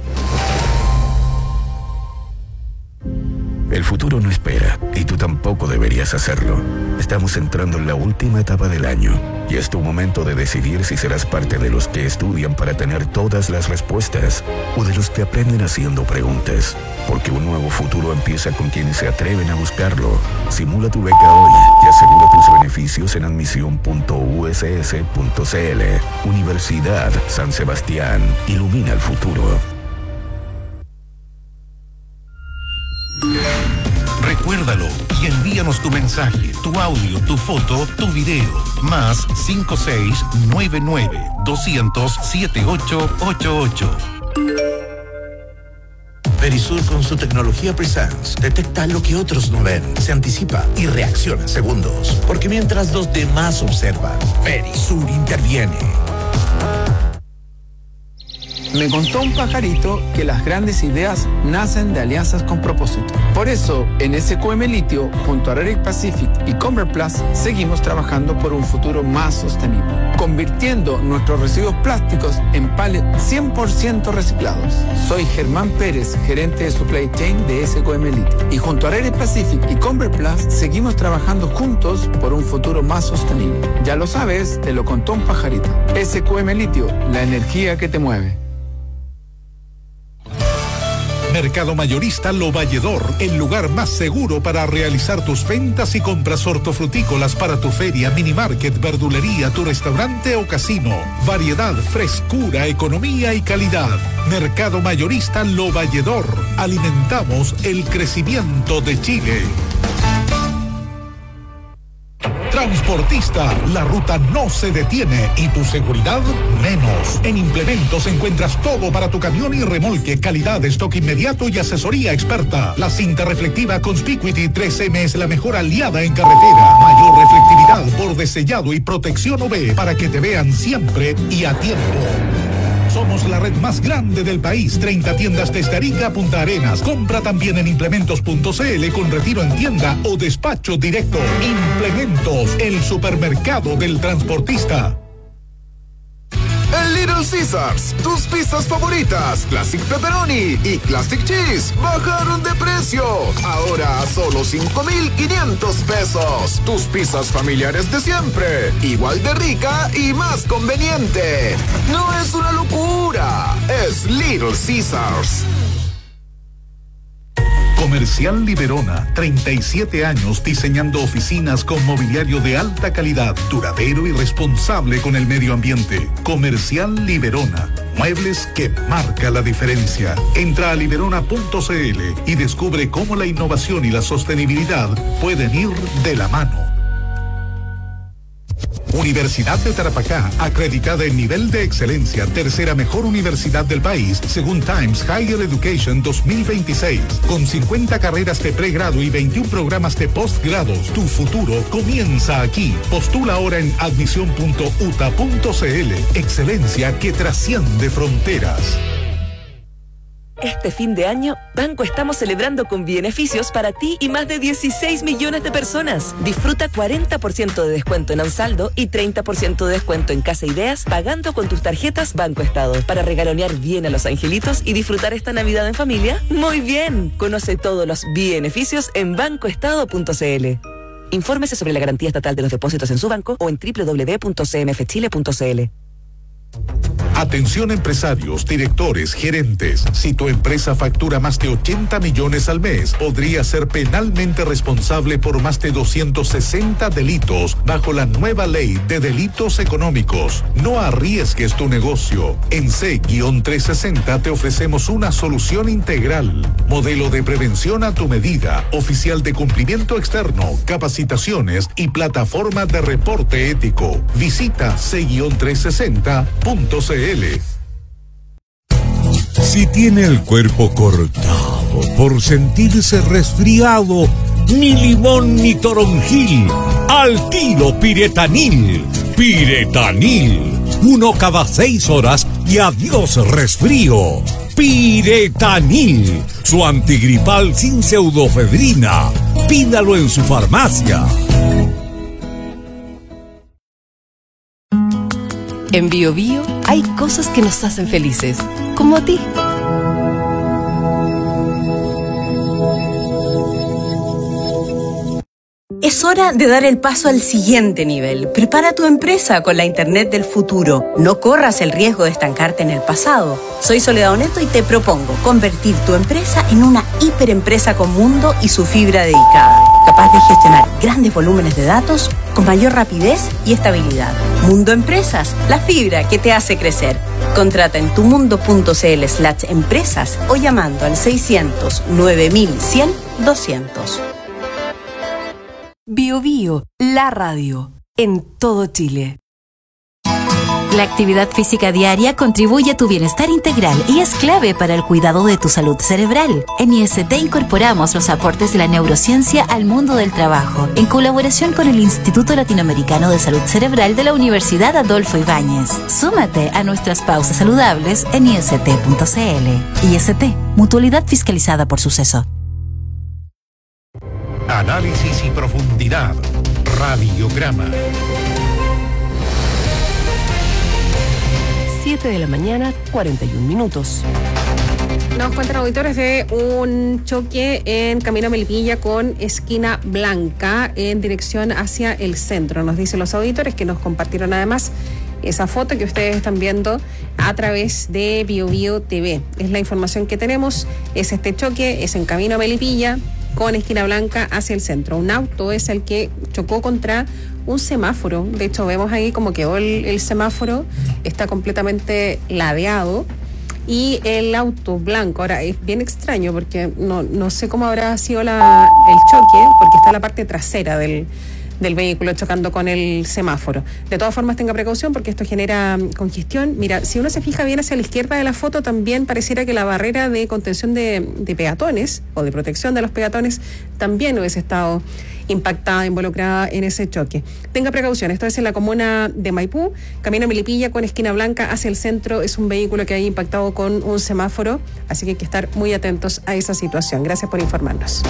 El futuro no espera, y tú tampoco deberías hacerlo. Estamos entrando en la última etapa del año, y es tu momento de decidir si serás parte de los que estudian para tener todas las respuestas, o de los que aprenden haciendo preguntas. Porque un nuevo futuro empieza con quienes se atreven a buscarlo. Simula tu beca hoy y asegura tus beneficios en admisión punto u s s punto c l. Universidad San Sebastián. Ilumina el futuro.
Recuérdalo y envíanos tu mensaje, tu audio, tu foto, tu video. Más cinco seis nueve nueve dos cero cero siete ocho ocho ocho.
Verisur, con su tecnología Presence, detecta lo que otros no ven, se anticipa y reacciona en segundos. Porque mientras los demás observan, Verisur interviene.
Me contó un pajarito que las grandes ideas nacen de alianzas con propósito. Por eso, en S Q M Litio, junto a Raric Pacific y Convert Plus, seguimos trabajando por un futuro más sostenible, convirtiendo nuestros residuos plásticos en pallets cien por ciento reciclados. Soy Germán Pérez, gerente de Supply Chain de S Q M Litio. Y junto a Raric Pacific y Convert Plus, seguimos trabajando juntos por un futuro más sostenible. Ya lo sabes, te lo contó un pajarito. S Q M Litio, la energía que te mueve.
Mercado Mayorista Lo Valledor, el lugar más seguro para realizar tus ventas y compras hortofrutícolas para tu feria, mini market, verdulería, tu restaurante o casino. Variedad, frescura, economía y calidad. Mercado Mayorista Lo Valledor. Alimentamos el crecimiento de Chile. Transportista, la ruta no se detiene y tu seguridad menos. En Implementos encuentras todo para tu camión y remolque, calidad, stock inmediato y asesoría experta. La cinta reflectiva Conspicuity tres eme es la mejor aliada en carretera. Mayor reflectividad, borde sellado y protección U V para que te vean siempre y a tiempo. Somos la red más grande del país, treinta tiendas desde Arica a Punta Arenas. Compra también en implementos punto c l con retiro en tienda o despacho directo. Implementos, el supermercado del transportista.
En Little Caesars, tus pizzas favoritas, Classic Pepperoni y Classic Cheese, bajaron de precio. Ahora a solo cinco mil quinientos pesos. Tus pizzas familiares de siempre, igual de rica y más conveniente. No es una locura, es Little Caesars.
Comercial Liberona, treinta y siete años diseñando oficinas con mobiliario de alta calidad, duradero y responsable con el medio ambiente. Comercial Liberona, muebles que marca la diferencia. Entra a liberona punto c l y descubre cómo la innovación y la sostenibilidad pueden ir de la mano. Universidad de Tarapacá, acreditada en nivel de excelencia, tercera mejor universidad del país, según Times Higher Education dos mil veintiséis. Con cincuenta carreras de pregrado y veintiún programas de postgrados, tu futuro comienza aquí. Postula ahora en admisión punto u t a punto c l. Excelencia que trasciende fronteras.
Este fin de año, Banco estamos celebrando con beneficios para ti y más de dieciséis millones de personas. Disfruta cuarenta por ciento de descuento en Ansaldo y treinta por ciento de descuento en Casa Ideas pagando con tus tarjetas Banco Estado para regalonear bien a los angelitos y disfrutar esta Navidad en familia. ¡Muy bien! Conoce todos los beneficios en banco estado punto c l. Infórmese sobre la garantía estatal de los depósitos en su banco o en doble u doble u doble u punto c m f chile punto c l.
Atención empresarios, directores, gerentes. Si tu empresa factura más de ochenta millones al mes, podría ser penalmente responsable por más de doscientos sesenta delitos bajo la nueva ley de delitos económicos. No arriesgues tu negocio. En C trescientos sesenta te ofrecemos una solución integral. Modelo de prevención a tu medida, oficial de cumplimiento externo, capacitaciones y plataforma de reporte ético. Visita C trescientos sesenta punto c l.
Si tiene el cuerpo cortado por sentirse resfriado, ni limón ni toronjil, al tiro Piretanil. Piretanil, uno cada seis horas y adiós resfrío. Piretanil, su antigripal sin pseudofedrina. Pídalo en su farmacia.
En Bio Bio hay cosas que nos hacen felices, como a ti.
Es hora de dar el paso al siguiente nivel. Prepara tu empresa con la Internet del futuro. No corras el riesgo de estancarte en el pasado. Soy Soledad Oneto y te propongo convertir tu empresa en una hiperempresa con mundo y su fibra dedicada, capaz de gestionar grandes volúmenes de datos con mayor rapidez y estabilidad. Mundo Empresas, la fibra que te hace crecer. Contrata en tumundo.cl slash empresas o llamando al seiscientos nueve mil cien doscientos.
Bio Bio, la radio, en todo Chile.
La actividad física diaria contribuye a tu bienestar integral y es clave para el cuidado de tu salud cerebral. En I S T incorporamos los aportes de la neurociencia al mundo del trabajo, en colaboración con el Instituto Latinoamericano de Salud Cerebral de la Universidad Adolfo Ibáñez. Súmate a nuestras pausas saludables en i s t punto c l. I S T, mutualidad fiscalizada por Suceso.
Análisis y profundidad. Radiograma.
siete de la mañana, cuarenta y un minutos.
Nos cuentan auditores de un choque en Camino a Melipilla con esquina Blanca en dirección hacia el centro. Nos dicen los auditores que nos compartieron además esa foto que ustedes están viendo a través de Bio Bio T V. Es la información que tenemos, es este choque, es en Camino a Melipilla con esquina Blanca hacia el centro. Un auto es el que chocó contra un semáforo. De hecho, vemos ahí como quedó el, el semáforo, está completamente ladeado. Y el auto blanco, ahora es bien extraño porque no, no sé cómo habrá sido la, el choque, porque está la parte trasera del, del vehículo chocando con el semáforo. De todas formas, tenga precaución porque esto genera congestión. Mira, si uno se fija bien hacia la izquierda de la foto, también pareciera que la barrera de contención de, de peatones o de protección de los peatones también hubiese estado impactada, involucrada en ese choque. Tenga precaución, esto es en la comuna de Maipú, camino a Melipilla con esquina Blanca hacia el centro, es un vehículo que ha impactado con un semáforo, así que hay que estar muy atentos a esa situación. Gracias por informarnos.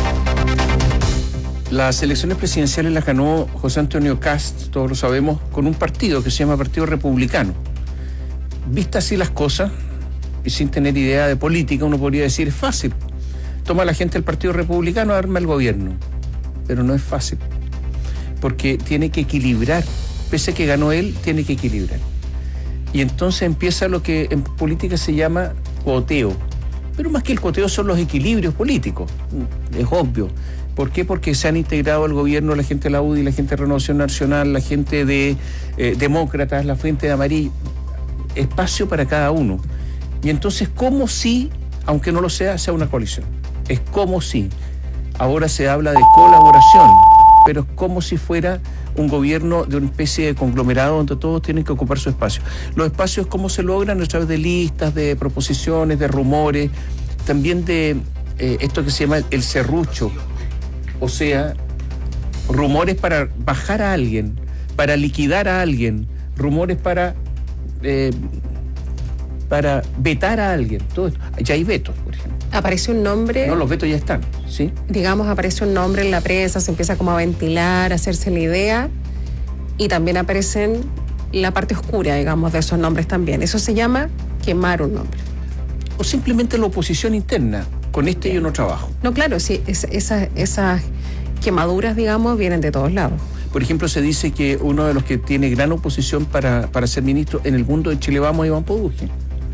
Las elecciones presidenciales las ganó José Antonio Kast, todos lo sabemos, con un partido que se llama Partido Republicano. Vistas así las cosas, y sin tener idea de política, uno podría decir, es fácil. Toma la gente del Partido Republicano, arma el gobierno. Pero no es fácil, porque tiene que equilibrar, pese a que ganó él, tiene que equilibrar. Y entonces empieza lo que en política se llama cuoteo. Pero más que el cuoteo son los equilibrios políticos, es obvio. ¿Por qué? Porque se han integrado al gobierno la gente de la U D I, la gente de Renovación Nacional, la gente de eh, Demócratas, la Frente de Amarillo, espacio para cada uno. Y entonces, como si, aunque no lo sea, sea una coalición. Es como si. Ahora se habla de colaboración, pero es como si fuera un gobierno de una especie de conglomerado donde todos tienen que ocupar su espacio. Los espacios, ¿cómo se logran? A través de listas, de proposiciones, de rumores, también de eh, esto que se llama el serrucho, o sea, rumores para bajar a alguien, para liquidar a alguien, rumores para, eh, para vetar a alguien. Todo esto. Ya hay vetos, por ejemplo.
Aparece un nombre.
No, los vetos ya están, ¿sí?
Digamos, aparece un nombre en la prensa, se empieza como a ventilar, a hacerse la idea, y también aparecen la parte oscura, digamos, de esos nombres también. Eso se llama quemar un nombre.
O simplemente la oposición interna, con este Bien. Yo no trabajo.
No, claro, sí, es, esa, esas quemaduras, digamos, vienen de todos lados.
Por ejemplo, se dice que uno de los que tiene gran oposición para, para ser ministro en el mundo de Chile Vamos es Iván Poduje.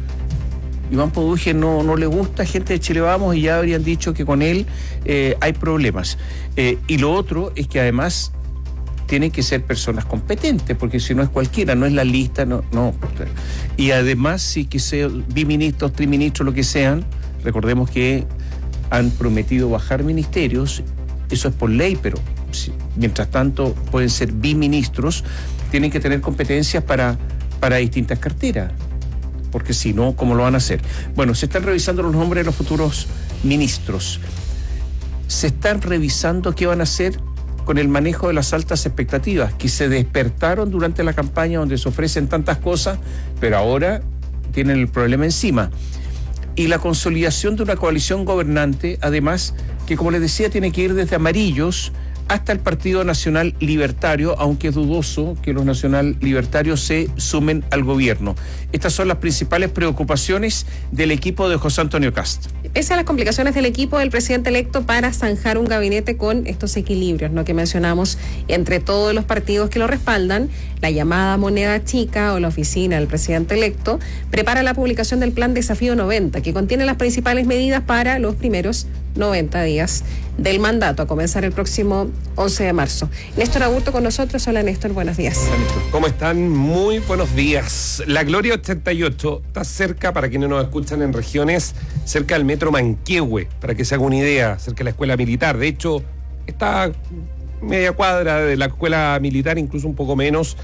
Iván Poduje no, no le gusta gente de Chile Vamos y ya habrían dicho que con él eh, hay problemas. Eh, y lo otro es que además tienen que ser personas competentes, porque si no es cualquiera, no es la lista, no. no. Y además, si que sean biministros, triministros, lo que sean, recordemos que han prometido bajar ministerios, eso es por ley, pero si, mientras tanto pueden ser biministros, tienen que tener competencias para, para distintas carteras. Porque si no, ¿cómo lo van a hacer? Bueno, se están revisando los nombres de los futuros ministros. Se están revisando qué van a hacer con el manejo de las altas expectativas, que se despertaron durante la campaña donde se ofrecen tantas cosas, pero ahora tienen el problema encima. Y la consolidación de una coalición gobernante, además, que como les decía, tiene que ir desde amarillos hasta el Partido Nacional Libertario, aunque es dudoso que los nacional libertarios se sumen al gobierno. Estas son las principales preocupaciones del equipo de José Antonio Kast.
Pese a las complicaciones del equipo del presidente electo para zanjar un gabinete con estos equilibrios, ¿no?, que mencionamos entre todos los partidos que lo respaldan, la llamada moneda chica o la oficina del presidente electo prepara la publicación del plan Desafío noventa, que contiene las principales medidas para los primeros noventa días del mandato, a comenzar el próximo once de marzo. Néstor Aburto con nosotros. Hola, Néstor, buenos días.
¿Cómo están? Muy buenos días. La Gloria ochenta y ocho está cerca, para quienes nos escuchan en regiones, cerca del metro Manquehue, para que se haga una idea, cerca de la escuela militar. De hecho, está media cuadra de la escuela militar, incluso un poco menos,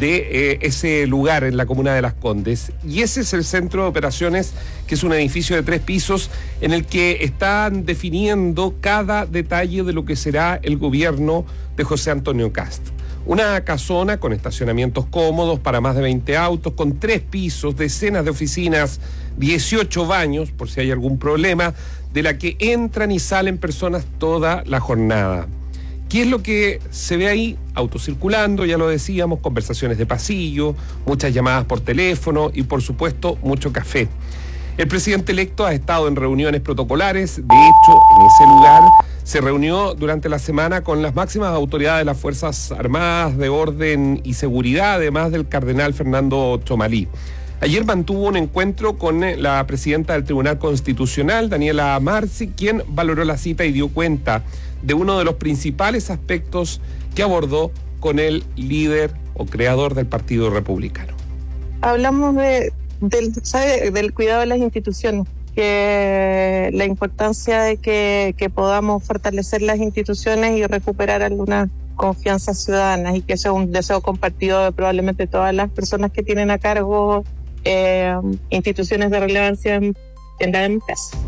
de eh, ese lugar en la comuna de Las Condes. Y ese es el centro de operaciones, que es un edificio de tres pisos en el que están definiendo cada detalle de lo que será el gobierno de José Antonio Kast. Una casona con estacionamientos cómodos para más de veinte autos, con tres pisos, decenas de oficinas, dieciocho baños, por si hay algún problema, de la que entran y salen personas toda la jornada. ¿Qué es lo que se ve ahí? Autos circulando, ya lo decíamos, conversaciones de pasillo, muchas llamadas por teléfono y, por supuesto, mucho café. El presidente electo ha estado en reuniones protocolares. De hecho, en ese lugar se reunió durante la semana con las máximas autoridades de las Fuerzas Armadas, de Orden y Seguridad, además del cardenal Fernando Chomalí. Ayer mantuvo un encuentro con la presidenta del Tribunal Constitucional, Daniela Marzi, quien valoró la cita y dio cuenta de uno de los principales aspectos que abordó con el líder o creador del Partido Republicano.
Hablamos de, del, ¿sabe? del cuidado de las instituciones, que la importancia de que, que podamos fortalecer las instituciones y recuperar algunas confianzas ciudadanas, y que eso es un deseo compartido de probablemente todas las personas que tienen a cargo eh, instituciones de relevancia en, en la democracia.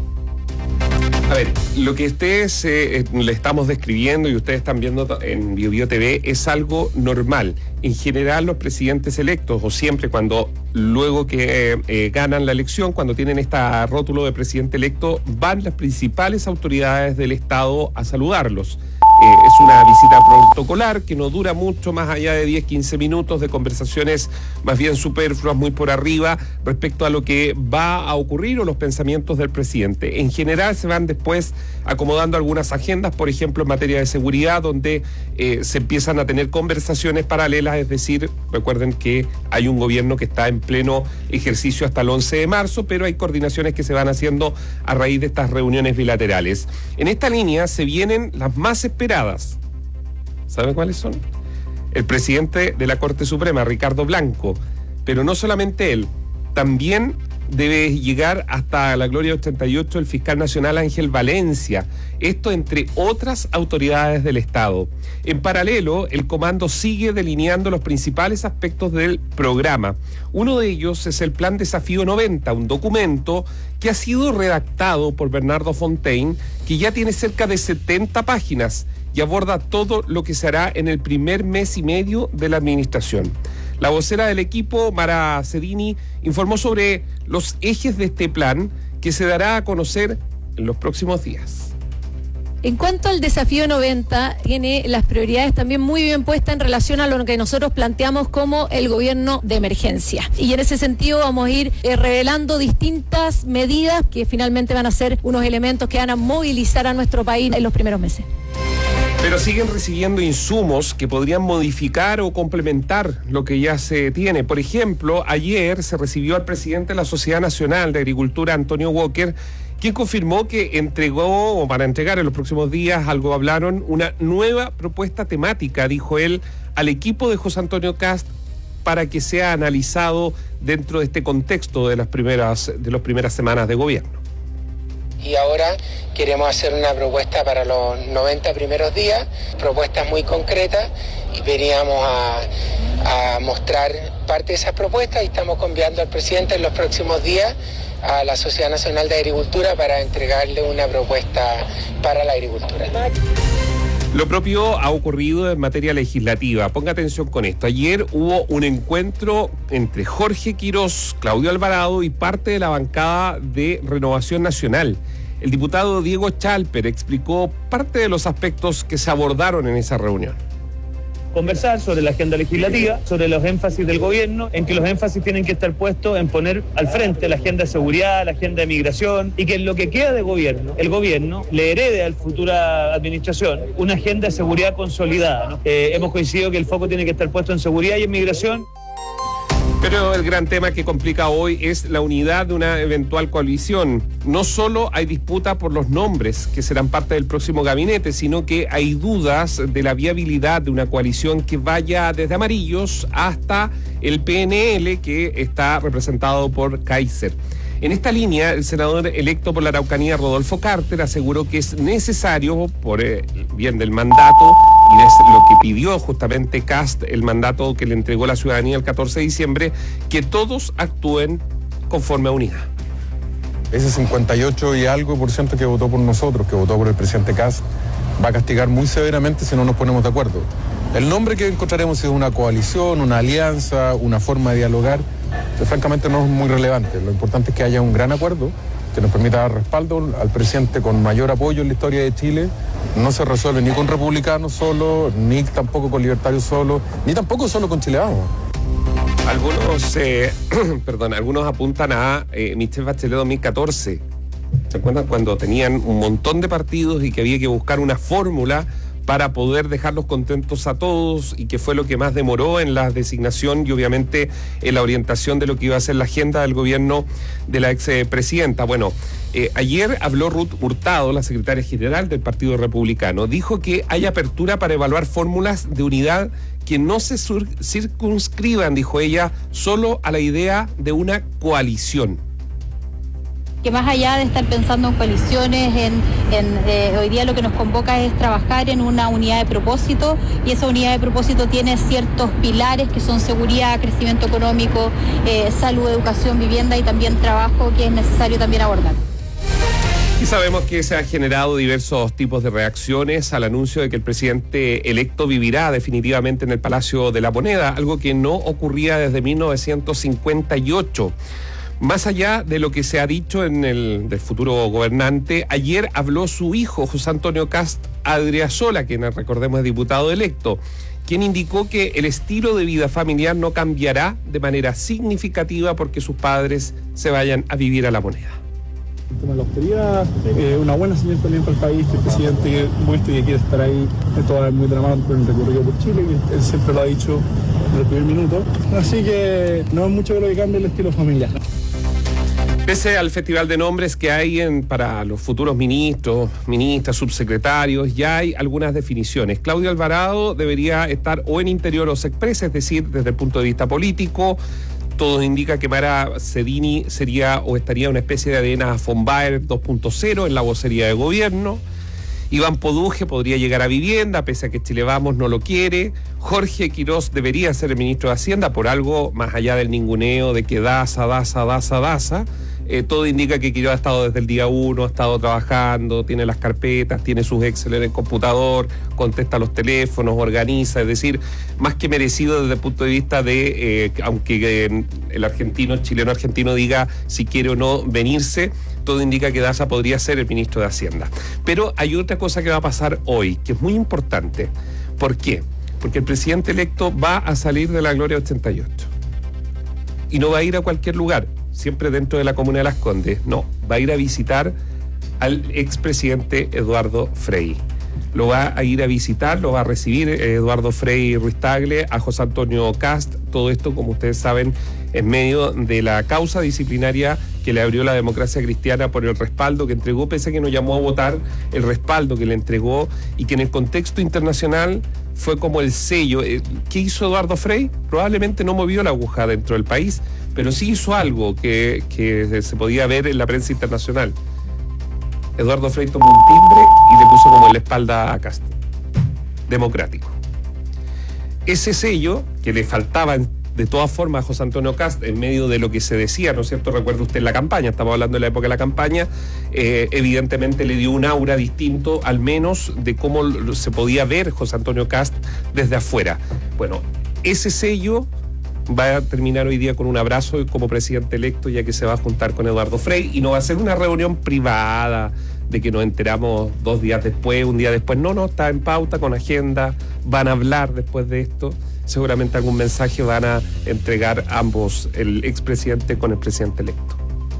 A ver, lo que ustedes eh, le estamos describiendo y ustedes están viendo en Bio Bio T V es algo normal. En general, los presidentes electos, o siempre cuando luego que eh, eh, ganan la elección, cuando tienen este rótulo de presidente electo, van las principales autoridades del Estado a saludarlos. Eh, es una visita protocolar que no dura mucho, más allá de diez, quince minutos de conversaciones más bien superfluas, muy por arriba, respecto a lo que va a ocurrir o los pensamientos del presidente. En general se van después acomodando algunas agendas, por ejemplo en materia de seguridad, donde eh, se empiezan a tener conversaciones paralelas, es decir, recuerden que hay un gobierno que está en pleno ejercicio hasta el once de marzo, pero hay coordinaciones que se van haciendo a raíz de estas reuniones bilaterales. En esta línea se vienen las más esperadas. ¿Saben cuáles son? El presidente de la Corte Suprema, Ricardo Blanco, pero no solamente él, también debe llegar hasta la Gloria ochenta y ocho el fiscal nacional Ángel Valencia, esto entre otras autoridades del Estado. En paralelo, el comando sigue delineando los principales aspectos del programa. Uno de ellos es el Plan Desafío noventa, un documento que ha sido redactado por Bernardo Fontaine, que ya tiene cerca de setenta páginas y aborda todo lo que se hará en el primer mes y medio de la administración. La vocera del equipo, Mara Cedini, informó sobre los ejes de este plan, que se dará a conocer en los próximos días.
En cuanto al Desafío noventa, tiene las prioridades también muy bien puestas en relación a lo que nosotros planteamos como el gobierno de emergencia. Y en ese sentido vamos a ir eh, revelando distintas medidas que finalmente van a ser unos elementos que van a movilizar a nuestro país en los primeros meses.
Pero siguen recibiendo insumos que podrían modificar o complementar lo que ya se tiene. Por ejemplo, ayer se recibió al presidente de la Sociedad Nacional de Agricultura, Antonio Walker, quien confirmó que entregó, o van a entregar en los próximos días, algo hablaron, una nueva propuesta temática, dijo él, al equipo de José Antonio Kast para que sea analizado dentro de este contexto de las primeras, de las primeras semanas de gobierno.
Y ahora queremos hacer una propuesta para los noventa primeros días, propuestas muy concretas, y veníamos a, a mostrar parte de esas propuestas y estamos conviando al presidente en los próximos días a la Sociedad Nacional de Agricultura para entregarle una propuesta para la agricultura.
Lo propio ha ocurrido en materia legislativa. Ponga atención con esto. Ayer hubo un encuentro entre Jorge Quirós, Claudio Alvarado y parte de la bancada de Renovación Nacional. El diputado Diego Chalper explicó parte de los aspectos que se abordaron en esa reunión.
Conversar sobre la agenda legislativa, sobre los énfasis del gobierno, en que los énfasis tienen que estar puestos en poner al frente la agenda de seguridad, la agenda de migración, y que en lo que queda de gobierno, el gobierno le herede a la futura administración una agenda de seguridad consolidada, ¿no? Eh, hemos coincidido que el foco tiene que estar puesto en seguridad y en migración.
Pero el gran tema que complica hoy es la unidad de una eventual coalición. No solo hay disputa por los nombres que serán parte del próximo gabinete, sino que hay dudas de la viabilidad de una coalición que vaya desde Amarillos hasta el P N L, que está representado por Kaiser. En esta línea, el senador electo por la Araucanía, Rodolfo Carter, aseguró que es necesario, por el bien del mandato, y es lo que pidió justamente Kast, el mandato que le entregó la ciudadanía el catorce de diciembre, que todos actúen conforme a unidad.
Ese cincuenta y ocho y algo por ciento que votó por nosotros, que votó por el presidente Kast, va a castigar muy severamente si no nos ponemos de acuerdo. El nombre que encontraremos es una coalición, una alianza, una forma de dialogar, que francamente no es muy relevante. Lo importante es que haya un gran acuerdo que nos permita dar respaldo al presidente con mayor apoyo en la historia de Chile. No se resuelve ni con republicanos solo, ni tampoco con libertarios solo, ni tampoco solo con Chile Vamos.
Algunos, eh, perdón, algunos apuntan a eh, Michelle Bachelet dos mil catorce. ¿Se acuerdan cuando tenían un montón de partidos y que había que buscar una fórmula para poder dejarlos contentos a todos, y que fue lo que más demoró en la designación y obviamente en la orientación de lo que iba a ser la agenda del gobierno de la expresidenta? Bueno, eh, ayer habló Ruth Hurtado, la secretaria general del Partido Republicano. Dijo que hay apertura para evaluar fórmulas de unidad que no se sur- circunscriban, dijo ella, solo a la idea de una coalición.
Que más allá de estar pensando en coaliciones, en, en eh, hoy día lo que nos convoca es trabajar en una unidad de propósito, y esa unidad de propósito tiene ciertos pilares que son seguridad, crecimiento económico, eh, salud, educación, vivienda y también trabajo, que es necesario también abordar.
Y sabemos que se han generado diversos tipos de reacciones al anuncio de que el presidente electo vivirá definitivamente en el Palacio de la Moneda, algo que no ocurría desde mil novecientos cincuenta y ocho. Más allá de lo que se ha dicho en el del futuro gobernante, ayer habló su hijo, José Antonio Kast Adriasola, quien recordemos es diputado electo, quien indicó que el estilo de vida familiar no cambiará de manera significativa porque sus padres se vayan a vivir a la Moneda.
El tema de la austeridad, eh, una buena señal también para el país, que el presidente muestra que quiere estar ahí. Esto va a ser muy dramático en el recorrido por Chile, que él siempre lo ha dicho desde el primer minuto. Así que no es mucho de lo que cambie el estilo familiar.
Pese al festival de nombres que hay en, para los futuros ministros, ministras, subsecretarios, ya hay algunas definiciones. Claudio Alvarado debería estar o en Interior o Sexpress, es decir, desde el punto de vista político. Todo indica que Mara Cedini sería o estaría una especie de A D N von Baer dos punto cero en la vocería de gobierno. Iván Poduje podría llegar a Vivienda, pese a que Chile Vamos no lo quiere. Jorge Quirós debería ser el ministro de Hacienda por algo más allá del ninguneo de que Daza, Daza, Daza, Daza. Eh, todo indica que Quirós ha estado desde el día uno, ha estado trabajando, tiene las carpetas, tiene sus Excel en el computador, contesta los teléfonos, organiza, es decir, más que merecido desde el punto de vista de, eh, aunque eh, el argentino, el chileno argentino diga si quiere o no venirse, todo indica que Daza podría ser el ministro de Hacienda. Pero hay otra cosa que va a pasar hoy, que es muy importante. ¿Por qué? Porque el presidente electo va a salir de la Gloria ochenta y ocho. Y no va a ir a cualquier lugar, siempre dentro de la comuna de Las Condes. No, va a ir a visitar al expresidente Eduardo Frei. lo va a ir a visitar, lo va a recibir Eduardo Frei Ruiz Tagle, a José Antonio Kast, todo esto, como ustedes saben, en medio de la causa disciplinaria que le abrió la Democracia Cristiana por el respaldo que entregó, pese a que no llamó a votar, el respaldo que le entregó y que en el contexto internacional fue como el sello. ¿Qué hizo Eduardo Frei? Probablemente no movió la aguja dentro del país, pero sí hizo algo que, que se podía ver en la prensa internacional. Eduardo Frei tomó un timbre y le puso como en la espalda a Kast. Democrático. Ese sello que le faltaba de todas formas a José Antonio Kast en medio de lo que se decía, ¿no es cierto? Recuerda usted la campaña, estamos hablando de la época de la campaña, eh, evidentemente le dio un aura distinto, al menos de cómo se podía ver José Antonio Kast desde afuera. Bueno, ese sello va a terminar hoy día con un abrazo como presidente electo, ya que se va a juntar con Eduardo Frei, y no va a ser una reunión privada de que nos enteramos dos días después, un día después. No, no, está en pauta, con agenda, van a hablar después de esto. Seguramente algún mensaje van a entregar ambos, el expresidente con el presidente electo.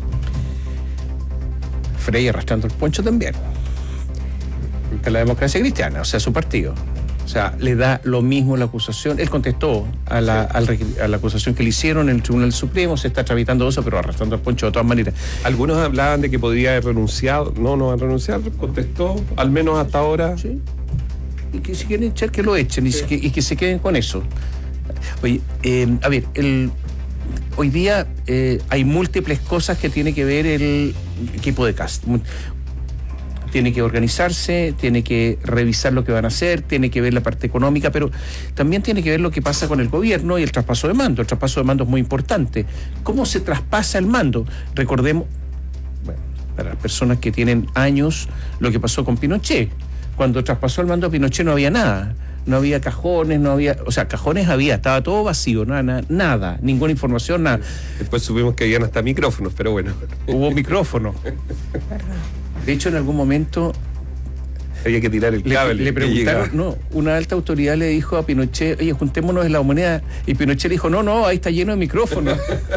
Frei arrastrando el poncho también. De la Democracia Cristiana, o sea, su partido. O sea, le da lo mismo la acusación. Él contestó a la, sí. al, a la acusación que le hicieron en el Tribunal Supremo, se está tramitando eso, pero arrastrando el poncho de todas maneras.
Algunos hablaban de que podría haber renunciado. No, no va a renunciar, contestó, al menos hasta ahora.
Sí. Y que si quieren echar, que lo echen, sí. y, que, y que se queden con eso. Oye, eh, a ver, el, hoy día eh, hay múltiples cosas que tiene que ver el equipo de Kast. Tiene que organizarse, tiene que revisar lo que van a hacer, tiene que ver la parte económica, pero también tiene que ver lo que pasa con el gobierno y el traspaso de mando. El traspaso de mando es muy importante. ¿Cómo se traspasa el mando? Recordemos, bueno, para las personas que tienen años, lo que pasó con Pinochet. Cuando traspasó el mando a Pinochet no había nada. No había cajones, no había... O sea, cajones había, estaba todo vacío, nada, nada, ninguna información, nada.
Después supimos que habían hasta micrófonos, pero bueno.
Hubo micrófonos. De hecho, en algún momento...
Había que tirar el cable.
Le, le preguntaron, no, una alta autoridad le dijo a Pinochet, oye, juntémonos en la moneda, y Pinochet le dijo, no, no, ahí está lleno de micrófonos.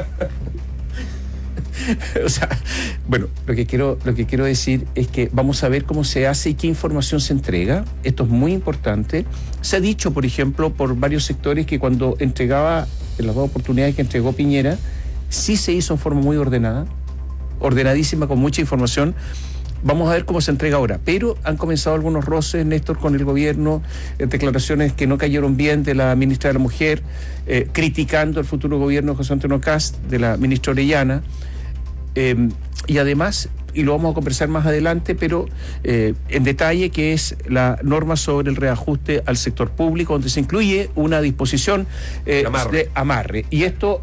O sea, bueno, lo que quiero lo que quiero decir es que vamos a ver cómo se hace y qué información se entrega. Esto es muy importante. Se ha dicho, por ejemplo, por varios sectores que cuando entregaba, en las dos oportunidades que entregó Piñera, sí se hizo en forma muy ordenada, ordenadísima, con mucha información. Vamos a ver cómo se entrega ahora. Pero han comenzado algunos roces, Néstor, con el gobierno, eh, declaraciones que no cayeron bien de la ministra de la Mujer, eh, criticando el futuro gobierno de José Antonio Kast, de la ministra Orellana. Eh, y además, y lo vamos a conversar más adelante, pero eh, en detalle, que es la norma sobre el reajuste al sector público, donde se incluye una disposición eh, amarre. de amarre. Y esto,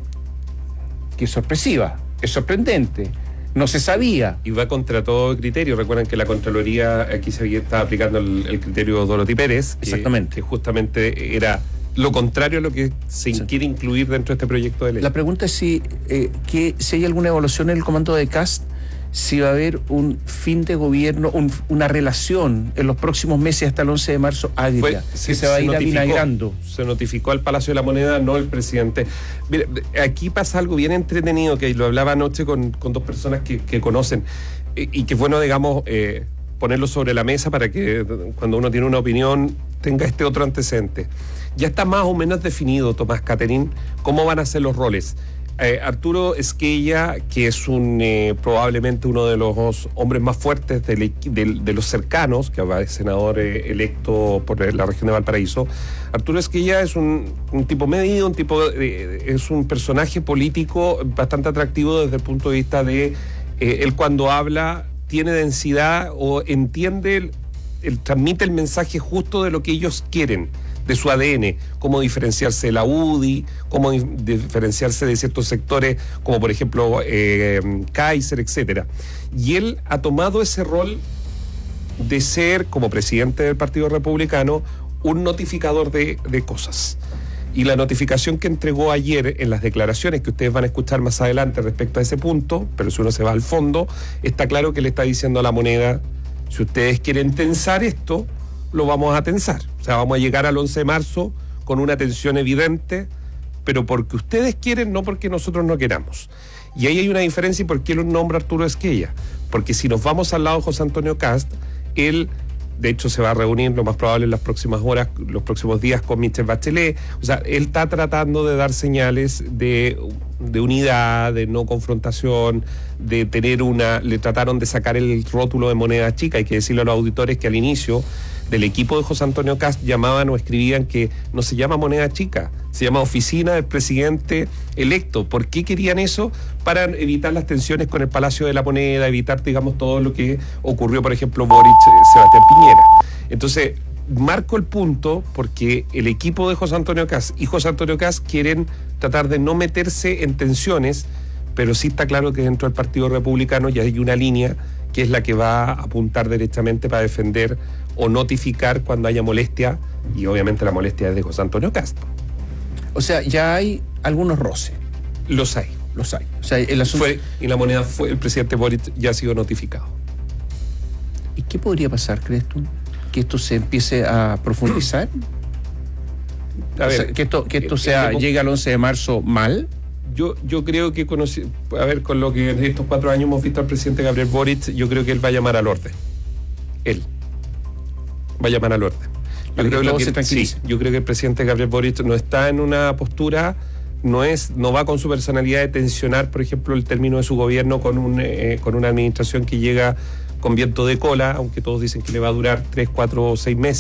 que es sorpresiva, es sorprendente. No se sabía.
Y va contra todo criterio. Recuerden que la Contraloría aquí se estaba aplicando el, el criterio Dorothy Pérez. Que,
Exactamente.
Que justamente era lo contrario a lo que se sí. quiere incluir dentro de este proyecto de ley.
La pregunta es si, eh, que, si hay alguna evaluación en el comando de Kast, si va a haber un fin de gobierno, un, una relación en los próximos meses hasta el once de marzo agria, Fue, que se, se va a ir avinagrando.
Se notificó al Palacio de la Moneda, no el presidente. Mira, aquí pasa algo bien entretenido, que lo hablaba anoche con, con dos personas que, que conocen, y, y que es bueno, digamos, eh, ponerlo sobre la mesa para que cuando uno tiene una opinión tenga este otro antecedente. Ya está más o menos definido, Tomás Caterín, cómo van a ser los roles. Eh, Arturo Esquella, que es un eh, probablemente uno de los hombres más fuertes de, de, de los cercanos, que va de senador eh, electo por la región de Valparaíso. Arturo Esquella es un, un tipo medido, un tipo eh, es un personaje político bastante atractivo desde el punto de vista de eh, él cuando habla tiene densidad o entiende, el, el, transmite el mensaje justo de lo que ellos quieren, de su A D N, cómo diferenciarse de la U D I, cómo diferenciarse de ciertos sectores, como por ejemplo eh, Kaiser, etcétera. Y él ha tomado ese rol de ser, como presidente del Partido Republicano, un notificador de, de cosas. Y la notificación que entregó ayer en las declaraciones, que ustedes van a escuchar más adelante respecto a ese punto, pero si uno se va al fondo, está claro que le está diciendo a la Moneda, si ustedes quieren tensar esto, lo vamos a tensar. O sea, vamos a llegar al once de marzo con una tensión evidente, pero porque ustedes quieren, no porque nosotros no queramos. Y ahí hay una diferencia. ¿Y por qué lo nombra Arturo Esquella? Porque si nos vamos al lado de José Antonio Kast, él de hecho se va a reunir lo más probable en las próximas horas, los próximos días con Michelle Bachelet. O sea, él está tratando de dar señales de, de unidad, de no confrontación, de tener una... Le trataron de sacar el rótulo de moneda chica. Hay que decirle a los auditores que al inicio del equipo de José Antonio Kast llamaban o escribían que no se llama moneda chica, se llama oficina del presidente electo. ¿Por qué querían eso? Para evitar las tensiones con el Palacio de la Moneda, evitar, digamos, todo lo que ocurrió, por ejemplo, Boric, Sebastián Piñera. Entonces, marco el punto porque el equipo de José Antonio Kast y José Antonio Kast quieren tratar de no meterse en tensiones, pero sí está claro que dentro del Partido Republicano ya hay una línea que es la que va a apuntar derechamente para defender o notificar cuando haya molestia, y obviamente la molestia es de José Antonio Kast.
O sea, ya hay algunos roces.
Los hay.
Los hay. O sea, el asunto...
fue, y la moneda fue, el presidente Boric ya ha sido notificado.
¿Y qué podría pasar, crees tú? ¿Que esto se empiece a profundizar? A ver, o sea, que esto, que esto sea, llegue al once de marzo mal.
Yo, yo creo que, conocí, a ver, con lo que en estos cuatro años hemos visto al presidente Gabriel Boric, yo creo que él va a llamar al orden. Él va a llamar al orden. Yo creo, que lo que, sí, yo creo que el presidente Gabriel Boric no está en una postura, no es, no va con su personalidad de tensionar, por ejemplo, el término de su gobierno con, un, eh, con una administración que llega con viento de cola, aunque todos dicen que le va a durar tres, cuatro o seis meses.